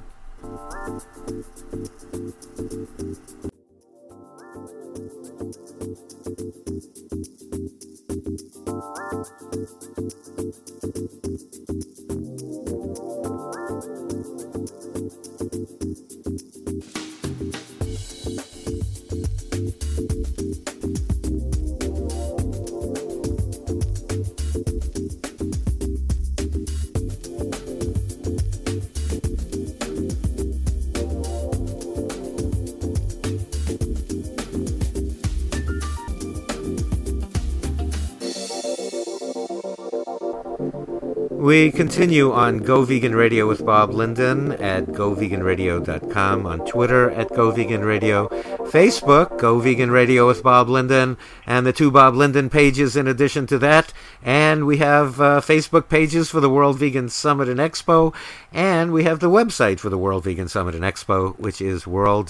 We continue on Go Vegan Radio with Bob Linden at GoVeganRadio.com, on Twitter at Go Vegan Radio, Facebook, Go Vegan Radio with Bob Linden, and the two Bob Linden pages in addition to that. And we have Facebook pages for the World Vegan Summit and Expo, and we have the website for the World Vegan Summit and Expo, which is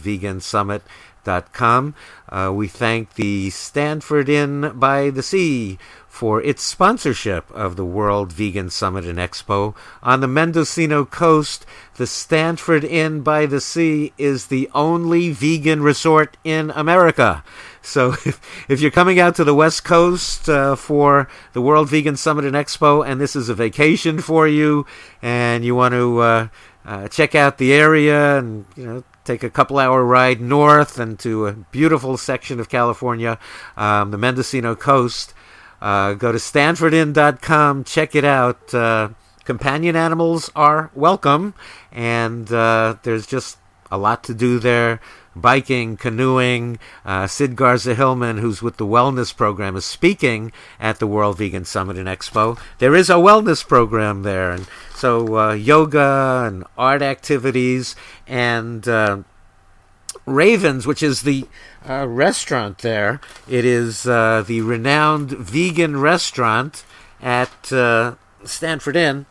worldvegansummit.com. We thank the Stanford Inn by the Sea for its sponsorship of the World Vegan Summit and Expo. On the Mendocino coast, the Stanford Inn by the Sea is the only vegan resort in America. So if you're coming out to the West Coast for the World Vegan Summit and Expo, and this is a vacation for you, and you want to check out the area and take a couple-hour ride north and to a beautiful section of California, the Mendocino coast, go to StanfordInn.com, check it out. Companion animals are welcome, and there's just a lot to do there. Biking, canoeing. Sid Garza-Hillman, who's with the wellness program, is speaking at the World Vegan Summit and Expo. There is a wellness program there, and so yoga and art activities, and Ravens, which is the restaurant there. It is the renowned vegan restaurant at Stanford Inn,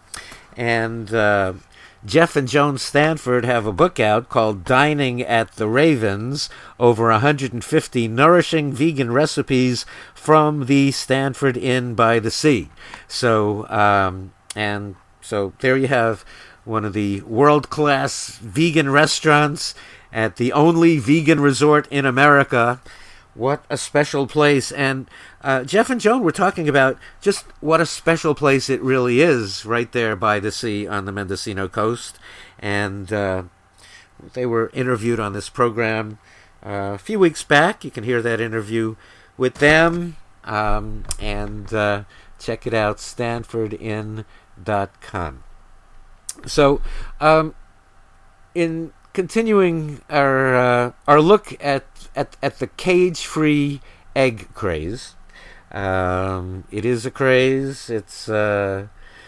and Jeff and Joan Stanford have a book out called Dining at the Ravens, over 150 nourishing vegan recipes from the Stanford Inn by the Sea. So, and so there you have one of the world-class vegan restaurants at the only vegan resort in America. What a special place. And Jeff and Joan were talking about just what a special place it really is right there by the sea on the Mendocino coast. And they were interviewed on this program a few weeks back. You can hear that interview with them. And check it out, StanfordInn.com. So, in continuing our look at the cage-free egg craze, it is a craze. It's I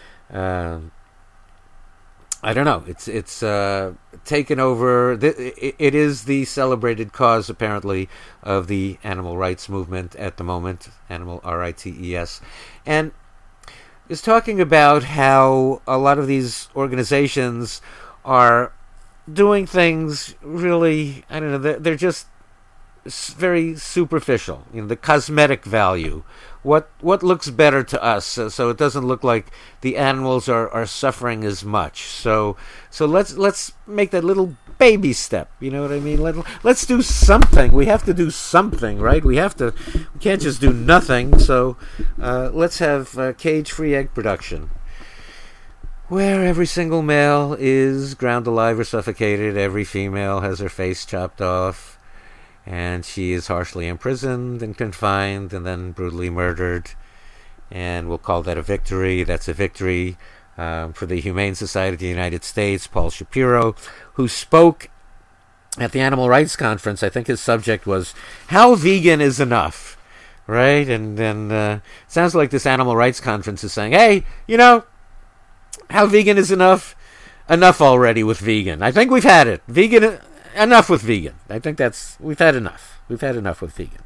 don't know. It's taken over. It is the celebrated cause, apparently, of the animal rights movement at the moment. Animal rights, and is talking about how a lot of these organizations are doing things really, I don't know, they're just very superficial. The cosmetic value. What looks better to us, so it doesn't look like the animals are suffering as much. So let's make that little baby step. You know what I mean? Let's do something. We have to do something, right? We can't just do nothing. So let's have cage-free egg production, where every single male is ground alive or suffocated. Every female has her face chopped off, and she is harshly imprisoned and confined and then brutally murdered. And we'll call that a victory. That's a victory for the Humane Society of the United States. Paul Shapiro, who spoke at the Animal Rights Conference, I think his subject was, how vegan is enough? Right? And then it sounds like this Animal Rights Conference is saying, hey, how vegan is enough? Enough already with vegan. I think we've had it. Enough with vegan. I think we've had enough. We've had enough with vegan.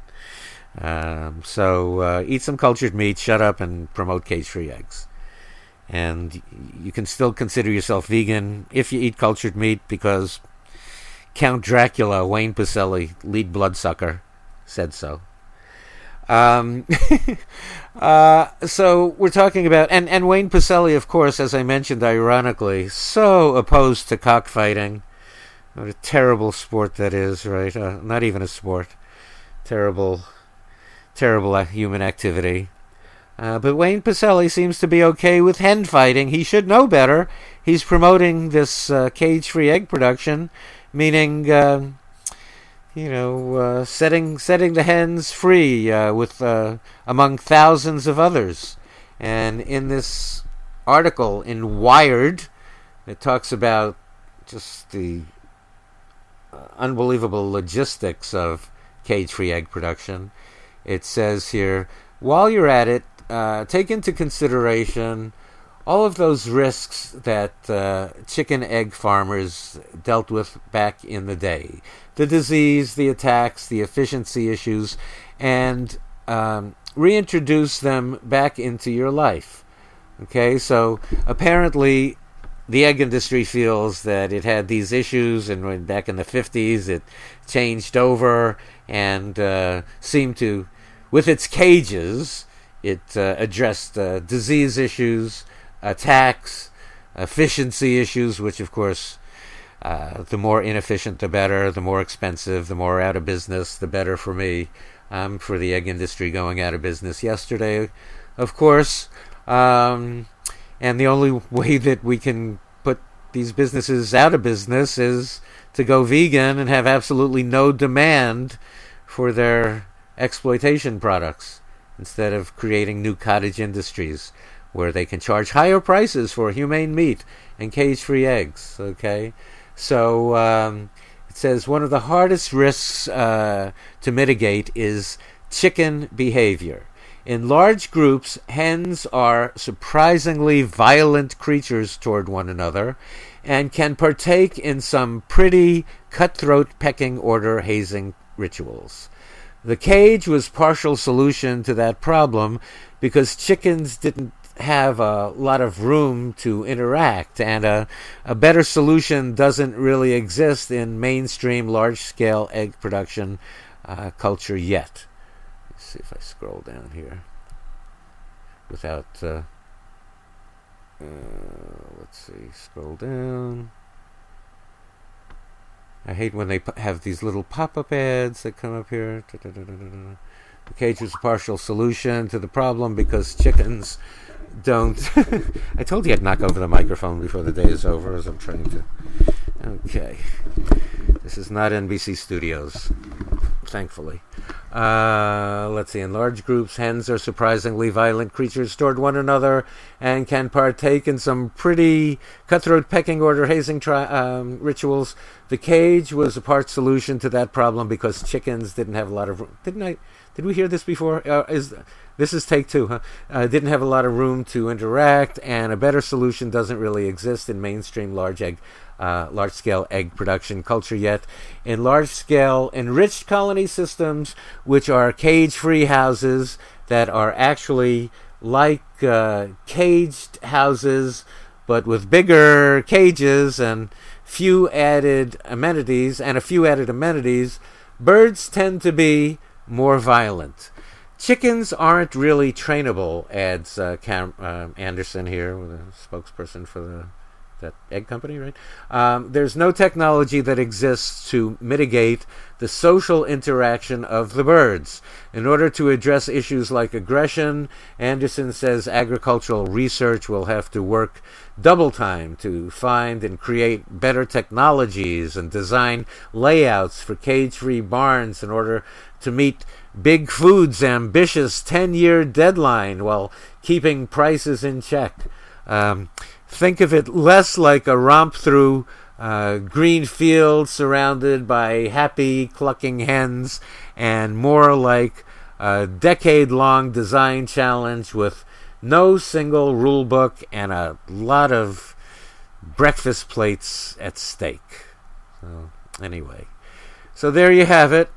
So eat some cultured meat, shut up, and promote cage-free eggs. And you can still consider yourself vegan if you eat cultured meat, because Count Dracula, Wayne Pacelli, lead bloodsucker, said so. So we're talking about, and Wayne Pacelli, of course, as I mentioned, ironically, so opposed to cockfighting. What a terrible sport that is, right? Not even a sport. Terrible human activity. But Wayne Pacelli seems to be okay with hen fighting. He should know better. He's promoting this cage-free egg production, meaning, setting the hens free with among thousands of others. And in this article in Wired, it talks about just the unbelievable logistics of cage-free egg production. It says here, while you're at it, take into consideration all of those risks that chicken egg farmers dealt with back in the day. The disease, the attacks, the efficiency issues, and reintroduce them back into your life. Okay, so apparently the egg industry feels that it had these issues, and when back in the 50s it changed over and seemed to, with its cages, it addressed disease issues, attacks, efficiency issues, which of course, the more inefficient the better, the more expensive, the more out of business, the better for me. I'm for the egg industry going out of business yesterday, of course. And the only way that we can put these businesses out of business is to go vegan and have absolutely no demand for their exploitation products, instead of creating new cottage industries where they can charge higher prices for humane meat and cage-free eggs. Okay, so it says one of the hardest risks to mitigate is chicken behavior. In large groups, hens are surprisingly violent creatures toward one another and can partake in some pretty cutthroat pecking order hazing rituals. The cage was partial solution to that problem because chickens didn't have a lot of room to interact, and a better solution doesn't really exist in mainstream large-scale egg production culture yet. Let's see if I scroll down here without let's see, scroll down. I hate when they have these little pop-up ads that come up here. The cage was a partial solution to the problem because chickens don't... I told you I'd knock over the microphone before the day is over, as I'm trying to... Okay. This is not NBC Studios, thankfully. Let's see. In large groups, hens are surprisingly violent creatures toward one another and can partake in some pretty cutthroat pecking order hazing rituals. The cage was a part solution to that problem because chickens didn't have a lot of room. Did we hear this before? This is take two, huh? Didn't have a lot of room to interact, and a better solution doesn't really exist in mainstream large-scale egg production culture yet. In large-scale enriched colony systems, which are cage-free houses that are actually like caged houses, but with bigger cages and a few added amenities, birds tend to be more violent. Chickens aren't really trainable, adds Anderson here, the spokesperson for that egg company, right? There's no technology that exists to mitigate the social interaction of the birds. In order to address issues like aggression, Anderson says agricultural research will have to work double time to find and create better technologies and design layouts for cage-free barns in order to meet Big Food's ambitious 10-year deadline while keeping prices in check. Think of it less like a romp through green fields surrounded by happy clucking hens and more like a decade-long design challenge with no single rule book and a lot of breakfast plates at stake. So, anyway. So there you have it.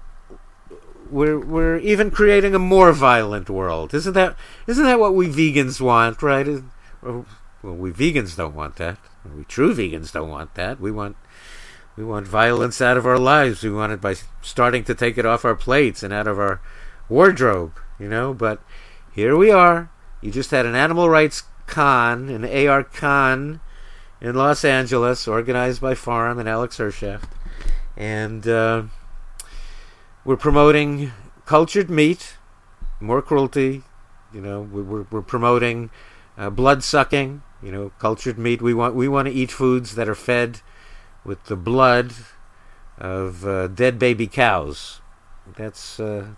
We're even creating a more violent world. Isn't that what we vegans want, right? Well, we vegans don't want that. We true vegans don't want that. We want violence out of our lives. We want it by starting to take it off our plates and out of our wardrobe, But here we are. You just had an animal rights con, an AR con in Los Angeles, organized by Farm and Alex Hershaft. And we're promoting cultured meat, more cruelty. We're promoting blood sucking. Cultured meat. We want to eat foods that are fed with the blood of dead baby cows. That's one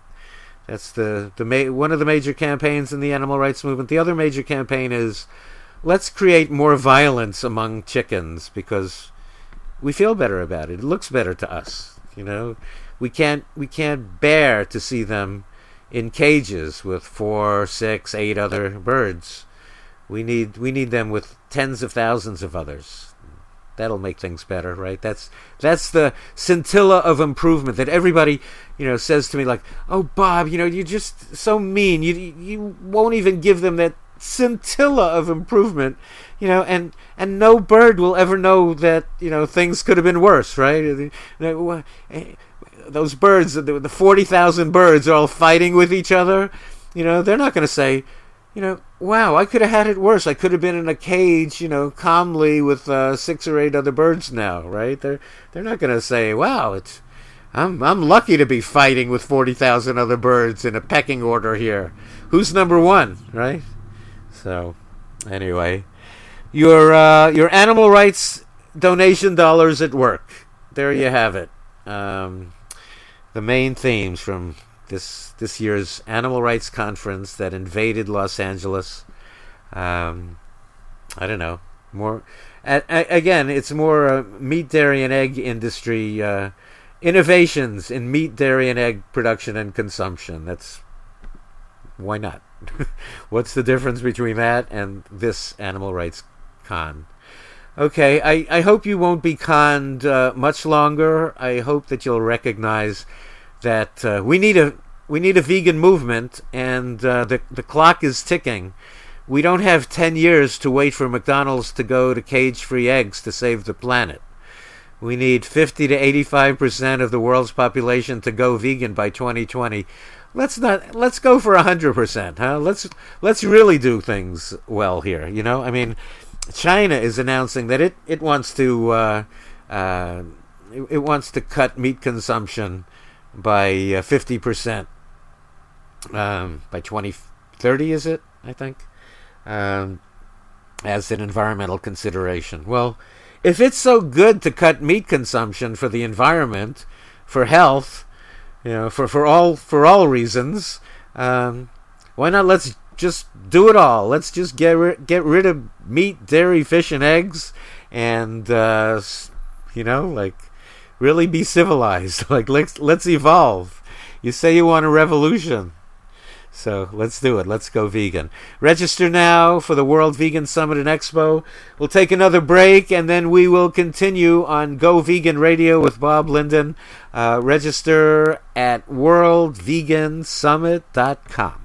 of the major campaigns in the animal rights movement. The other major campaign is let's create more violence among chickens because we feel better about it. It looks better to us. We can't bear to see them in cages with 4, 6, 8 other birds. We need them with tens of thousands of others. That'll make things better, right? That's the scintilla of improvement that everybody, says to me like, "Oh, Bob, you're just so mean. You won't even give them that scintilla of improvement, and no bird will ever know that, things could have been worse, right? Those birds, the 40,000 birds are all fighting with each other. They're not going to say, wow, I could have had it worse. I could have been in a cage, calmly with 6 or 8 other birds now, right? They're not going to say, wow, I'm lucky to be fighting with 40,000 other birds in a pecking order here. Who's number one, right? So, anyway, your animal rights donation dollars at work. There you have it. The main themes from this year's Animal Rights Conference that invaded Los Angeles. I don't know. More again, it's more meat, dairy, and egg industry innovations in meat, dairy, and egg production and consumption. That's why not? What's the difference between that and this Animal Rights Con? Okay, I hope you won't be conned much longer. I hope that you'll recognize that we need a vegan movement, and the clock is ticking. We don't have 10 years to wait for McDonald's to go to cage-free eggs to save the planet. We need 50 to 85% of the world's population to go vegan by 2020. Let's go for 100%, huh? Let's really do things well here. I mean, China is announcing that it wants to cut meat consumption by 50% by 2030, is it? I think, as an environmental consideration. Well, if it's so good to cut meat consumption for the environment, for health, for all reasons, why not? Let's just do it all. Let's just get rid of meat, dairy, fish, and eggs, and really be civilized. Like let's evolve. You say you want a revolution, so let's do it. Let's go vegan. Register now for the World Vegan Summit and Expo. We'll take another break, and then we will continue on Go Vegan Radio with Bob Linden. Register at worldvegansummit.com.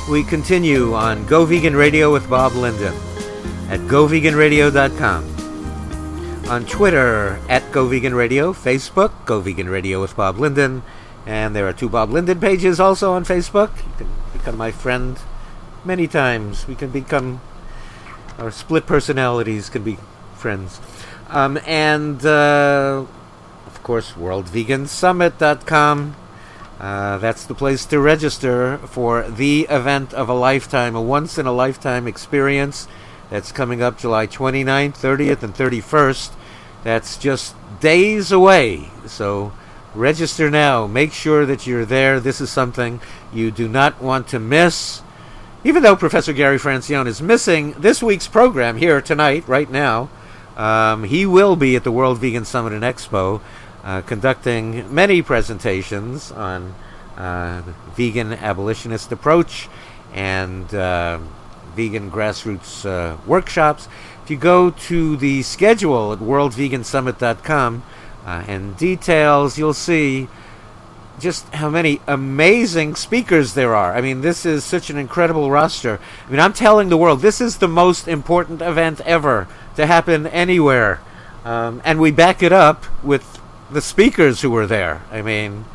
we continue on Go Vegan Radio with Bob Linden at GoVeganRadio.com. On Twitter, at Go Vegan Radio, Facebook, Go Vegan Radio with Bob Linden, and there are 2 Bob Linden pages also on Facebook. You can become my friend many times. We can become, our split personalities can be friends. And of course, WorldVeganSummit.com. That's the place to register for the event of a lifetime, a once-in-a-lifetime experience that's coming up July 29th, 30th, and 31st. That's just days away. So register now. Make sure that you're there. This is something you do not want to miss. Even though Professor Gary Francione is missing this week's program here tonight, right now, he will be at the World Vegan Summit and Expo conducting many presentations on the vegan abolitionist approach and vegan grassroots workshops. If you go to the schedule at worldvegansummit.com and details, you'll see just how many amazing speakers there are. I mean, this is such an incredible roster. I mean, I'm telling the world, this is the most important event ever to happen anywhere. And we back it up with the speakers who were there. I mean,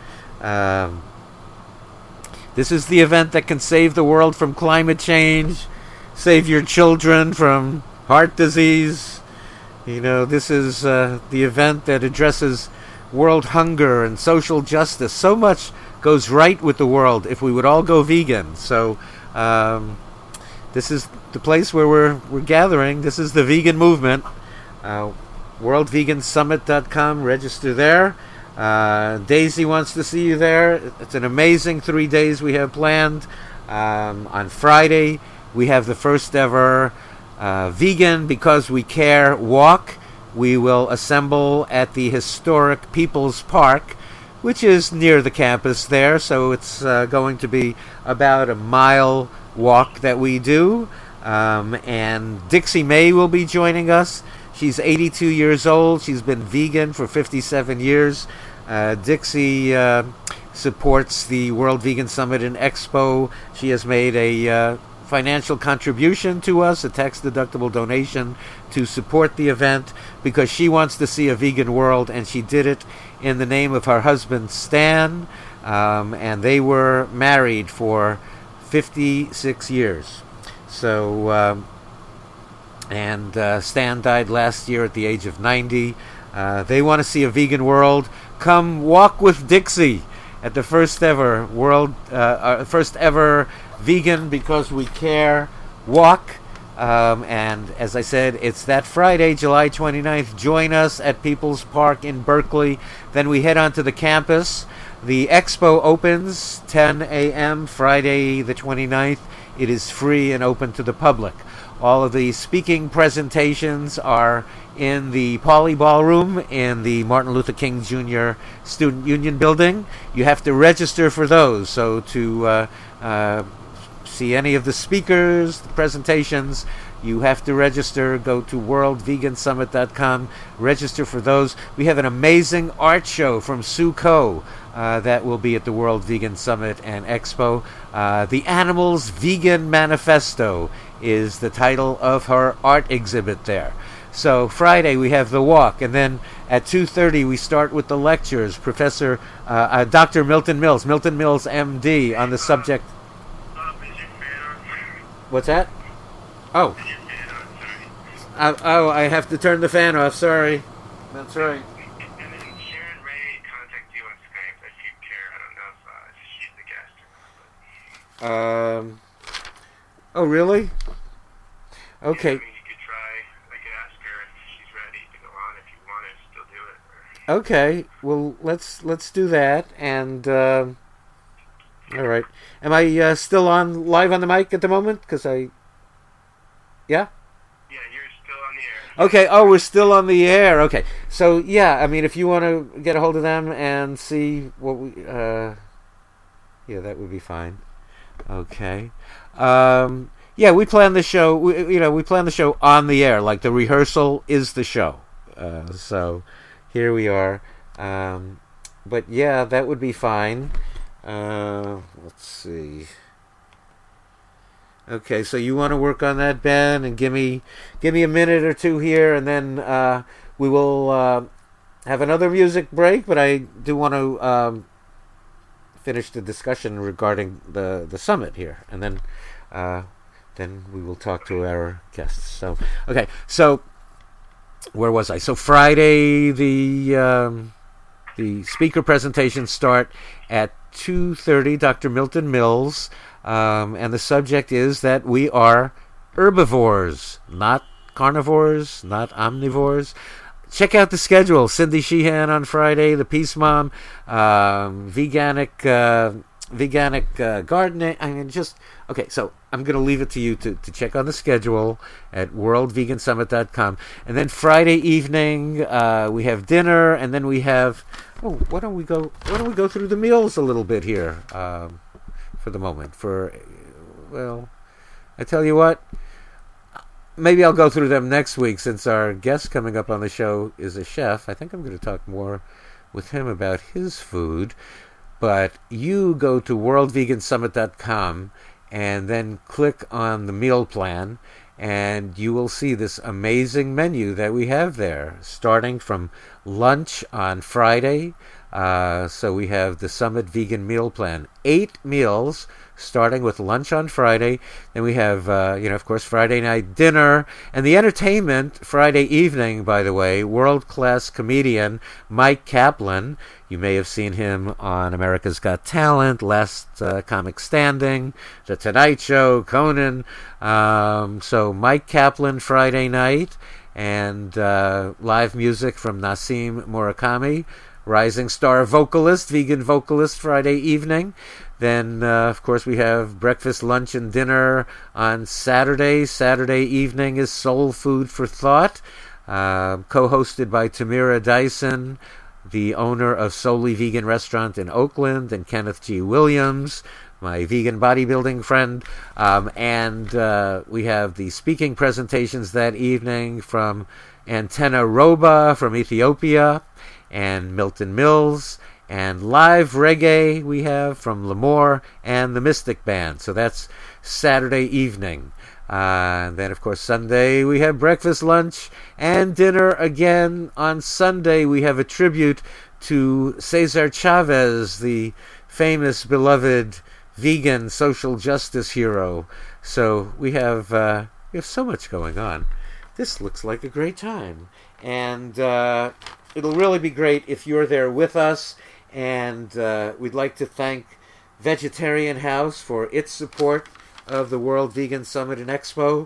this is the event that can save the world from climate change, save your children from heart disease. You know, this is the event that addresses world hunger and social justice. So much goes right with the world if we would all go vegan. So this is the place where we're gathering. This is the vegan movement. WorldVeganSummit.com. Register there. Daisy wants to see you there. It's an amazing 3 days we have planned. On Friday, we have the first ever Vegan Because We Care walk. We will assemble at the historic People's Park, which is near the campus there. So it's going to be about a mile walk that we do. And Dixie May will be joining us. She's 82 years old. She's been vegan for 57 years. Dixie supports the World Vegan Summit and Expo. She has made a financial contribution to us, a tax-deductible donation to support the event because she wants to see a vegan world, and she did it in the name of her husband, Stan, and they were married for 56 years. So, Stan died last year at the age of 90. They want to see a vegan world. Come walk with Dixie at the first ever Vegan Because We Care walk. And as I said, it's that Friday, July 29th. Join us at People's Park in Berkeley. Then we head on to the campus. The expo opens 10 a.m. Friday the 29th. It is free and open to the public. All of the speaking presentations are in the Pauley Ballroom in the Martin Luther King Jr. Student Union Building. You have to register for those. So to see any of the speakers, the presentations, you have to register. Go to worldvegansummit.com. Register for those. We have an amazing art show from Sue Coe that will be at the World Vegan Summit and Expo. The Animals Vegan Manifesto is the title of her art exhibit there. So Friday we have the walk, and then at 2:30 we start with the lectures. Professor Dr. Milton Mills, MD, on the subject. What's that? Oh. I have to turn the fan off. Sorry. That's right. And then Sharon Ray contact you on Skype if you care. I don't know if she's the guest or not. Oh, really? Okay. Yeah, I mean, you could try. I could ask her if she's ready to go on if you want to still do it. Okay. Well, let's do that. And all right. Am I still on live on the mic at the moment? Because yeah. Yeah, you're still on the air. Okay. Oh, we're still on the air. Okay. So yeah, I mean, if you want to get a hold of them and see what we, yeah, that would be fine. Okay. Yeah, we plan the show. We plan the show on the air. Like the rehearsal is the show. So here we are. But yeah, that would be fine. Let's see. Okay, so you want to work on that, Ben, and give me a minute or two here, and then we will have another music break. But I do want to finish the discussion regarding the summit here, and then we will talk to our guests. So okay, so where was I? So Friday the speaker presentations start at 2:30. Dr. Milton Mills. And the subject is that we are herbivores, not carnivores, not omnivores. Check out the schedule. Cindy Sheehan on Friday, the Peace Mom, veganic gardening. I mean, okay, so I'm going to leave it to you to check on the schedule at worldvegansummit.com. And then Friday evening, we have dinner, and then we have, why don't we go through the meals a little bit here? For the moment. I tell you what, maybe I'll go through them next week since our guest coming up on the show is a chef. I think I'm going to talk more with him about his food. But you go to worldvegansummit.com and then click on the meal plan, and you will see this amazing menu that we have there, starting from lunch on Friday. So we have the Summit Vegan Meal Plan. 8 meals, starting with lunch on Friday. Then we have, of course, Friday night dinner. And the entertainment, Friday evening, by the way, world-class comedian Mike Kaplan. You may have seen him on America's Got Talent, Last Comic Standing, The Tonight Show, Conan. So Mike Kaplan Friday night, and live music from Nassim Murakami, rising star vocalist, vegan vocalist, Friday evening. Then, of course, we have breakfast, lunch, and dinner on Saturday. Saturday evening is Soul Food for Thought, co-hosted by Tamira Dyson, the owner of Solely Vegan Restaurant in Oakland, and Kenneth G. Williams, my vegan bodybuilding friend. And we have the speaking presentations that evening from Antenna Roba from Ethiopia, and Milton Mills, and live reggae we have from L'Amour and the Mystic Band. So that's Saturday evening. And then, of course, Sunday we have breakfast, lunch, and dinner again. On Sunday we have a tribute to Cesar Chavez, the famous, beloved vegan social justice hero. So we have so much going on. This looks like a great time. And it'll really be great if you're there with us. And we'd like to thank Vegetarian House for its support of the World Vegan Summit and Expo.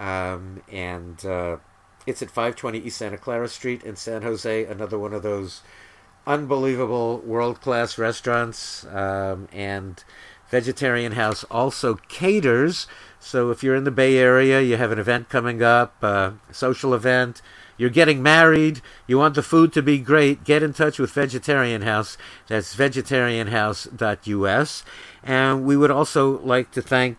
It's at 520 East Santa Clara Street in San Jose, another one of those unbelievable world-class restaurants. And Vegetarian House also caters. So if you're in the Bay Area, you have an event coming up, a social event, you're getting married, you want the food to be great, get in touch with Vegetarian House. That's vegetarianhouse.us. And we would also like to thank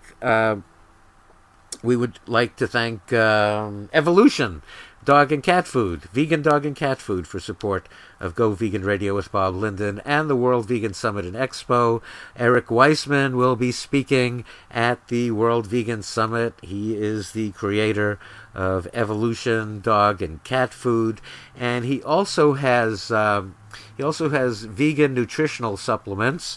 Evolution Dog and Cat Food, vegan dog and cat food, for support of Go Vegan Radio with Bob Linden and the World Vegan Summit and Expo. Eric Weissman will be speaking at the World Vegan Summit. He is the creator of Evolution Dog and Cat Food, and he also has vegan nutritional supplements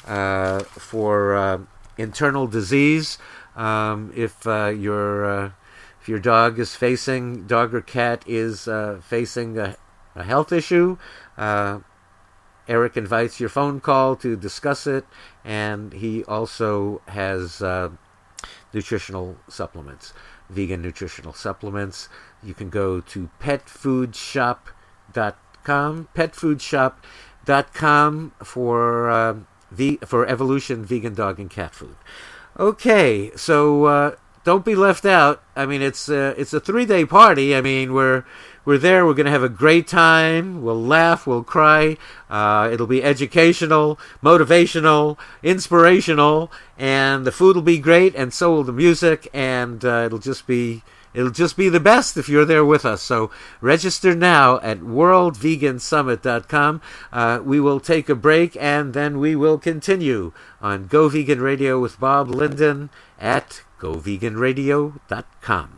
for internal disease. If your dog or cat is facing a health issue, Eric invites your phone call to discuss it, and he also has nutritional supplements, vegan nutritional supplements. You can go to petfoodshop.com, petfoodshop.com for Evolution Vegan Dog and Cat Food. Okay, so don't be left out. I mean, it's a 3-day party. I mean, we're there. We're going to have a great time. We'll laugh. We'll cry. It'll be educational, motivational, inspirational, and the food will be great, and so will the music. And it'll it'll just be the best if you're there with us. So register now at worldvegansummit.com. We will take a break, and then we will continue on Go Vegan Radio with Bob Linden at goveganradio.com.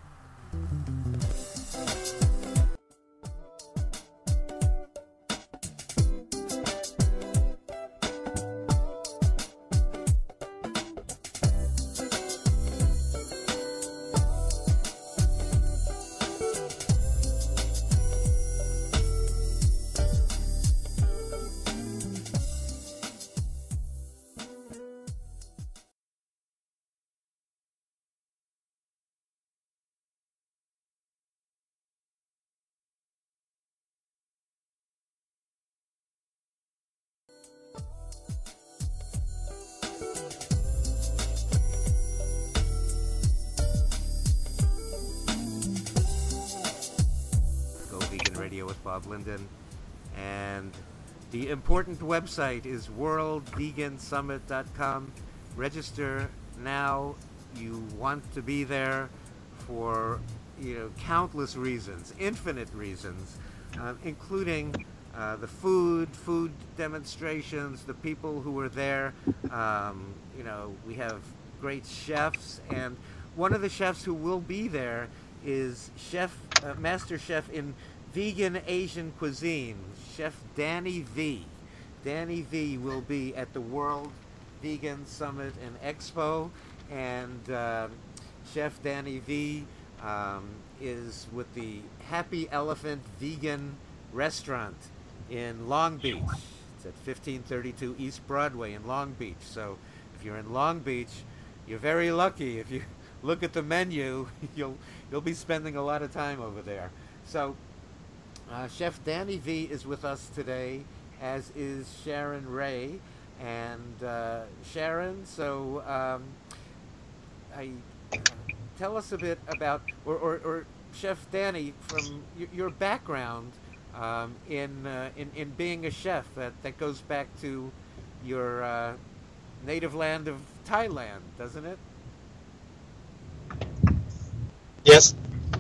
With Bob Linden, and the important website is worldvegansummit.com. Register now. You want to be there for countless reasons, infinite reasons, including the food demonstrations, the people who are there. We have great chefs, and one of the chefs who will be there is master chef in vegan Asian cuisine, Chef Danny V. Danny V will be at the World Vegan Summit and Expo, and Chef Danny V is with the Happy Elephant Vegan Restaurant in Long Beach. It's at 1532 East Broadway in Long Beach. So if you're in Long Beach, you're very lucky. If you look at the menu, you'll be spending a lot of time over there. So Chef Danny V is with us today, as is Sharon Ray. And Sharon, so tell us a bit about, or Chef Danny, from your background in being a chef. That goes back to your native land of Thailand, doesn't it? Yes.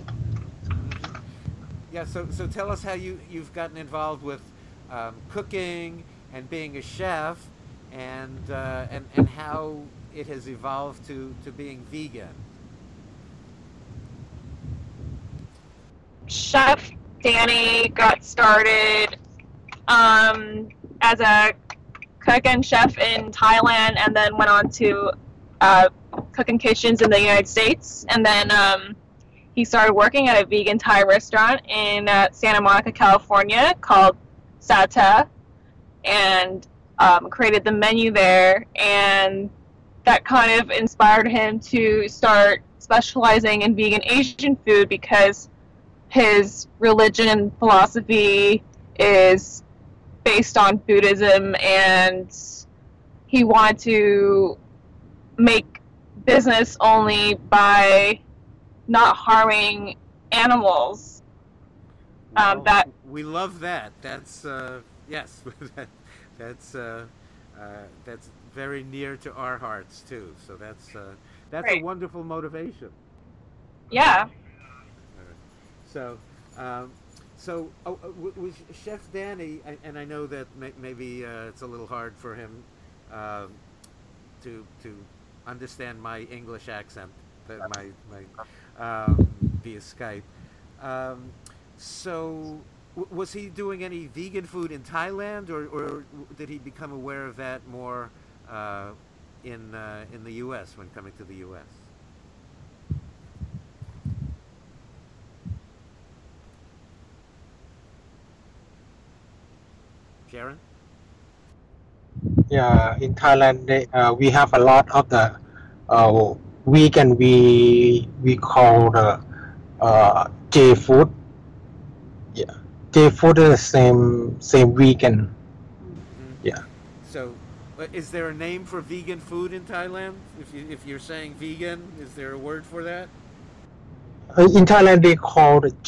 Yeah, so tell us how you've gotten involved with cooking and being a chef, and how it has evolved to being vegan. Chef Danny got started as a cook and chef in Thailand, and then went on to cooking kitchens in the United States, and then he started working at a vegan Thai restaurant in Santa Monica, California called Sata, and created the menu there, and that kind of inspired him to start specializing in vegan Asian food, because his religion and philosophy is based on Buddhism, and he wanted to make business only by not harming animals. Well, we love that. That's yes, that's very near to our hearts too. So that's Great. A wonderful motivation. Yeah. So, with Chef Danny, and I know that maybe it's a little hard for him to understand my English accent, my via Skype. So, was he doing any vegan food in Thailand, or did he become aware of that more in the U.S. when coming to the U.S.? Sharon? Yeah, in Thailand, we have a lot of the vegan. We call the J food. Yeah, J food is the same vegan. Mm-hmm. Yeah. So, is there a name for vegan food in Thailand? If you're saying vegan, is there a word for that? In Thailand, they call the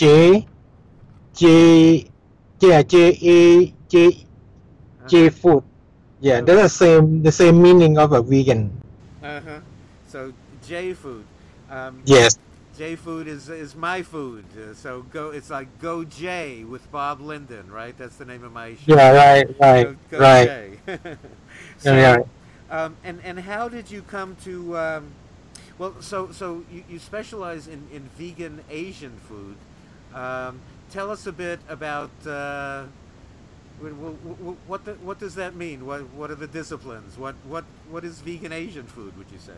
J food. Yeah, that's the same meaning of a vegan. So J food. Yes. J Food is my food. So go. It's like Go J with Bob Linden, right? That's the name of my show. Yeah, right, Go right. J. Yeah. So, and how did you come to? Well, so you specialize in vegan Asian food. Tell us a bit about what does that mean? What are the disciplines? What is vegan Asian food? Would you say?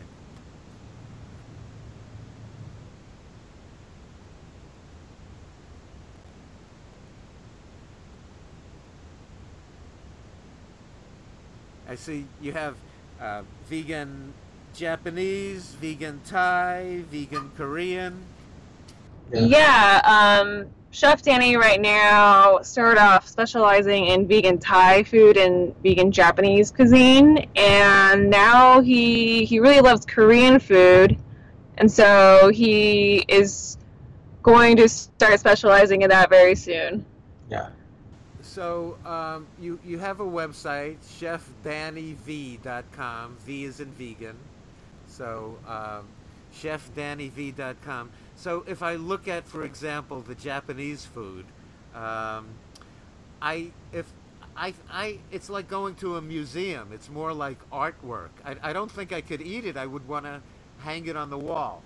I see you have vegan Japanese, vegan Thai, vegan Korean. Yeah, Chef Danny right now started off specializing in vegan Thai food and vegan Japanese cuisine, and now he really loves Korean food, and so he is going to start specializing in that very soon. Yeah. So you have a website, chefdannyv.com. V is in vegan. So chefdannyv.com. So if I look at, for example, the Japanese food, it's like going to a museum. It's more like artwork. I don't think I could eat it. I would want to hang it on the wall.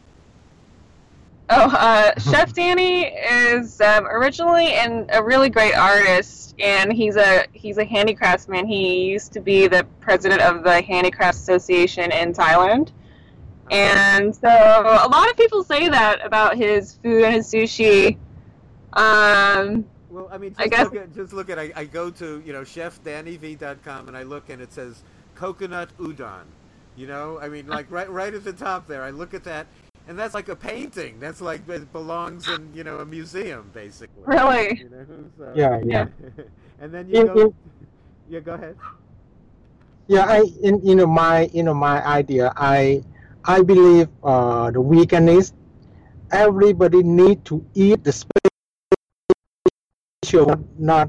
Oh, Chef Danny is originally a really great artist, and he's a handicraftsman. He used to be the president of the Handicraft Association in Thailand. And so a lot of people say that about his food and his sushi. Well, I mean, I guess just look at I go to, chefdannyv.com, and I look and it says coconut udon. I mean, like right at the top there. I look at that, and that's like a painting. That's like it belongs in, a museum, basically. Really? So, Yeah. And then you go. Yeah, go ahead. Yeah, my idea, I believe the veganists, everybody need to eat the special, not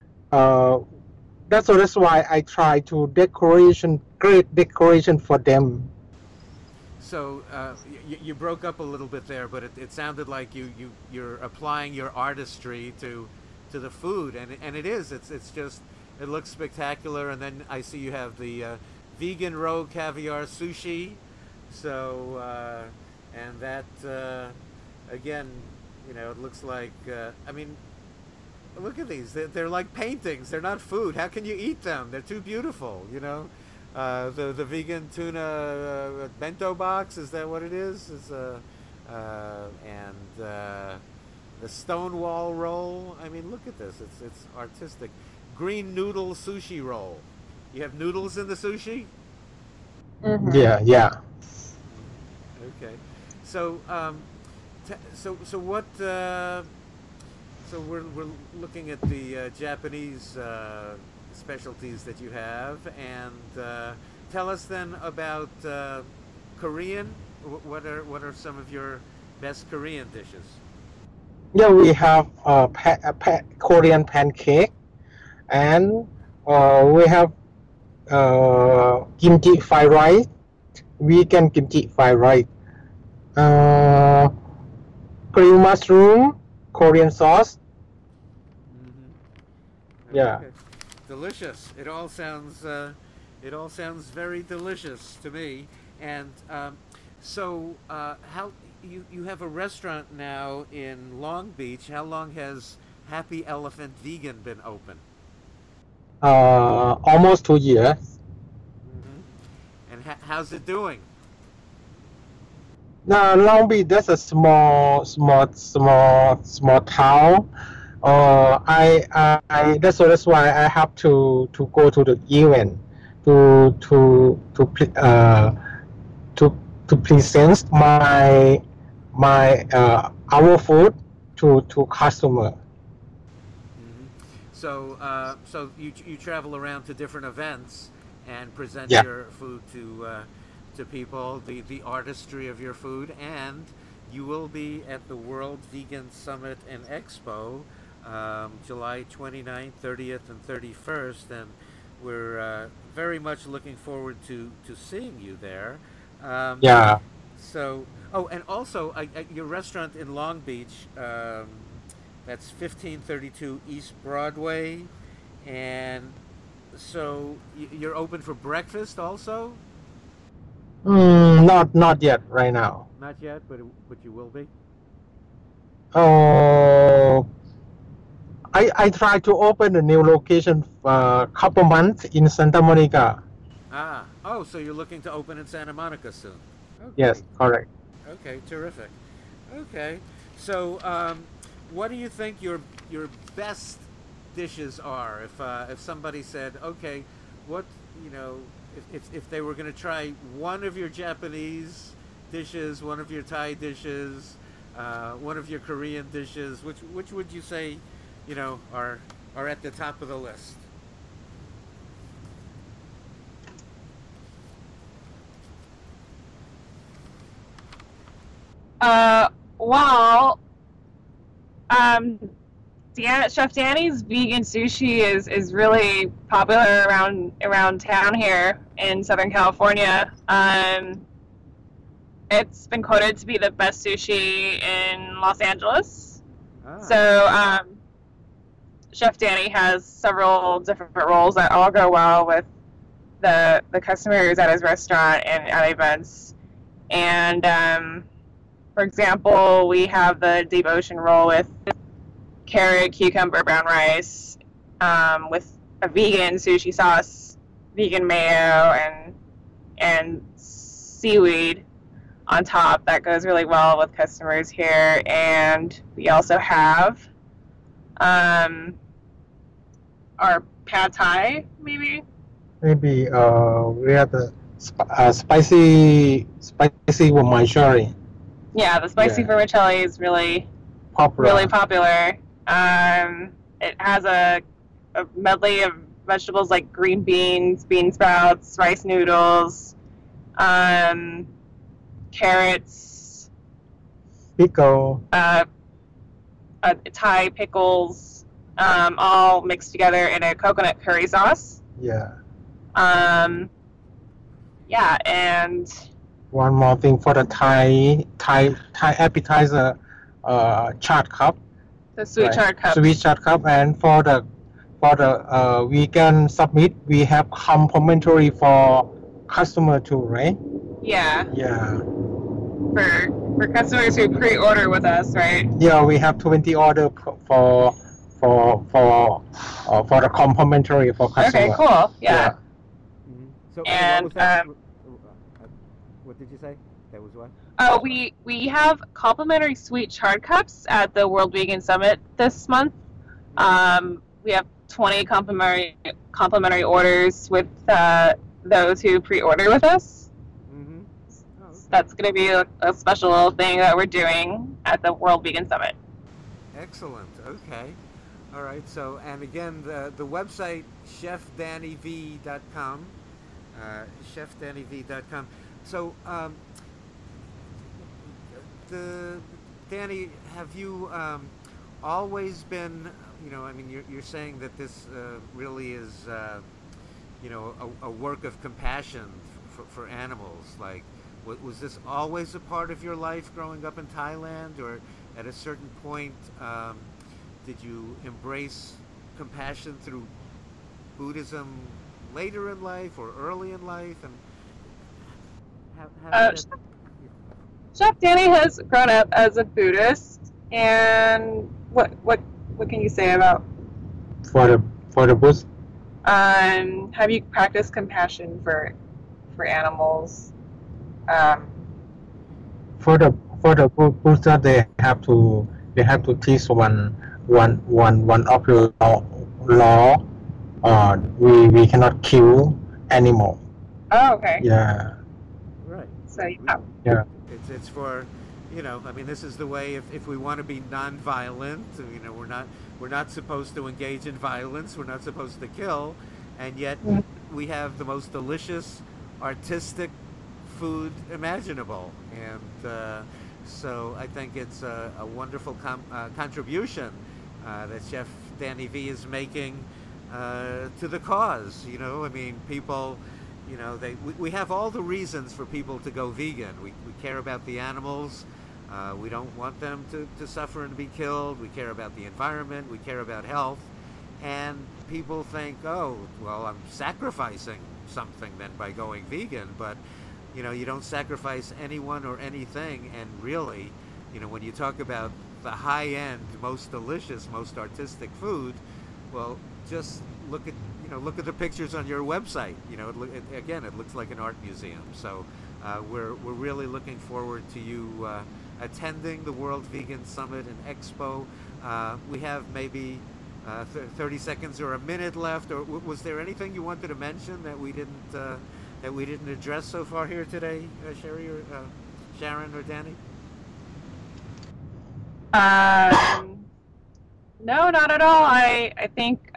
that's why I try to create decoration for them. So you broke up a little bit there, but it sounded like you're applying your artistry to the food, and it is. It's just, it looks spectacular, and then I see you have the vegan roe caviar sushi. So and that again, it looks like. I mean, look at these. They're like paintings. They're not food. How can you eat them? They're too beautiful. The vegan tuna bento box, is that what it is? And the Stonewall roll. I mean, look at this. It's artistic. Green noodle sushi roll. You have noodles in the sushi? Mhm. Yeah. Okay. So so what? So we're looking at the Japanese specialties that you have, and tell us then about Korean. What are some of your best Korean dishes? Yeah, we have Korean pancake, and we have kimchi fried rice, vegan kimchi fried rice, cream mushroom, Korean sauce. Mm-hmm. Yeah. Okay. Delicious. It all sounds very delicious to me. And so how you have a restaurant now in Long Beach. How long has Happy Elephant Vegan been open? Almost 2 years. Mm-hmm. And how's it doing? Now, Long Beach, that's a small town. That's why I have to go to the event to present my our food to customer. Mm-hmm. So you travel around to different events and present Yeah. your food to people, the artistry of your food, and you will be at the World Vegan Summit and Expo July 29th, 30th, and 31st, and we're very much looking forward to seeing you there. Yeah. So Oh, and also your restaurant in Long Beach. That's 1532 East Broadway, and so you're open for breakfast also? Not yet right now. Not yet, but you will be. Oh, I tried to open a new location a couple months in Santa Monica. Oh, so you're looking to open in Santa Monica soon? Okay. Yes, correct. Okay, terrific. Okay, so what do you think your best dishes are? If somebody said, okay, what if they were going to try one of your Japanese dishes, one of your Thai dishes, one of your Korean dishes, which would you say, are at the top of the list? Well, Chef Danny's vegan sushi is really popular around town here in Southern California. It's been quoted to be the best sushi in Los Angeles. So Chef Danny has several different roles that all go well with the customers at his restaurant and at events. And for example, we have the deep ocean roll with carrot, cucumber, brown rice, with a vegan sushi sauce, vegan mayo, and seaweed on top. That goes really well with customers here. And we also have our pad thai, maybe. Maybe we have the spicy vermicelli. Yeah, the spicy vermicelli is really popular. Really popular. It has a medley of vegetables like green beans, bean sprouts, rice noodles, carrots, pickle, Thai pickles, all mixed together in a coconut curry sauce. Yeah. Yeah, and one more thing for the Thai appetizer, chart cup. The sweet chart cup. Sweet chart cup, and for the vegan submit, we have complimentary for customer too, right? Yeah. Yeah. For customers who pre-order with us, right? Yeah, we have 20 order for the complimentary for customer. Okay, cool. Yeah. Mm-hmm. So, and what was that? What did you say? That was what? Oh, we have complimentary sweet chard cups at the World Vegan Summit this month. We have 20 complimentary orders with those who pre-order with us. Mm-hmm. Oh, okay. That's going to be a special thing that we're doing at the World Vegan Summit. Excellent. Okay. All right. So, and again, the website chefdannyv.com. Chefdannyv.com. So, Danny, have you always been? I mean, you're saying that this really is, a work of compassion for animals. Like, was this always a part of your life growing up in Thailand, or at a certain point did you embrace compassion through Buddhism later in life or early in life? And Chef Danny has grown up as a Buddhist, and what can you say about for the Buddhist? Have you practiced compassion for animals? For the Buddha, they have to teach one of the law. We cannot kill animal. Oh, okay. Yeah. Right. So yeah. It's for, I mean, this is the way. If we want to be nonviolent, we're not supposed to engage in violence. We're not supposed to kill, and yet we have the most delicious, artistic food imaginable. And so I think it's a wonderful contribution that Chef Danny V is making to the cause. I mean, people, we have all the reasons for people to go vegan. We care about the animals. We don't want them to suffer and be killed. We care about the environment. We care about health. And people think, oh, well, I'm sacrificing something then by going vegan. But, you don't sacrifice anyone or anything. And really, when you talk about the high-end, most delicious, most artistic food, well, just look at the pictures on your website. It looks like an art museum. So we're really looking forward to you attending the World Vegan Summit and Expo. We have maybe 30 seconds or a minute left. Or was there anything you wanted to mention that we didn't address so far here today, Sherry or Sharon or Danny? No, not at all. I think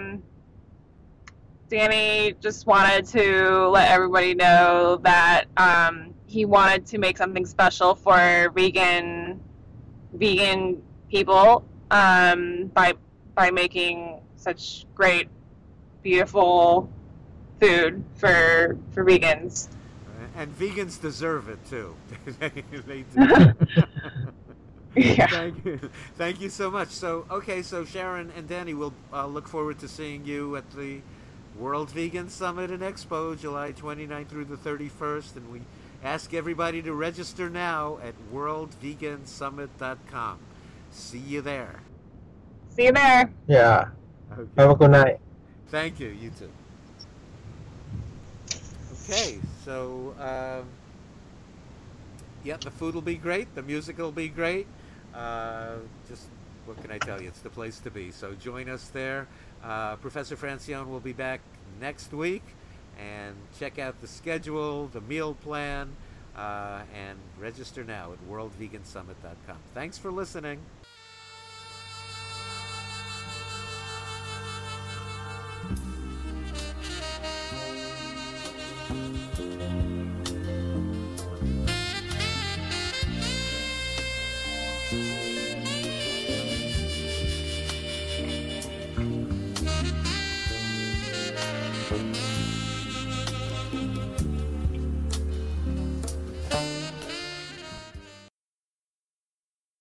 Danny just wanted to let everybody know that he wanted to make something special for vegan people by making such great, beautiful food for vegans. And vegans deserve it too. They do. Yeah. Thank you so much. So Sharon and Danny, we'll look forward to seeing you at the World Vegan Summit and Expo, July 29th through the 31st, and we ask everybody to register now at worldvegansummit.com. See you there. See you there. Yeah. Okay. Have a good night. Thank you. You too. Okay, so the food will be great. The music will be great. Just what can I tell you? It's the place to be. So join us there. Professor Francione will be back next week, and check out the schedule, the meal plan, and register now at worldvegansummit.com. Thanks for listening.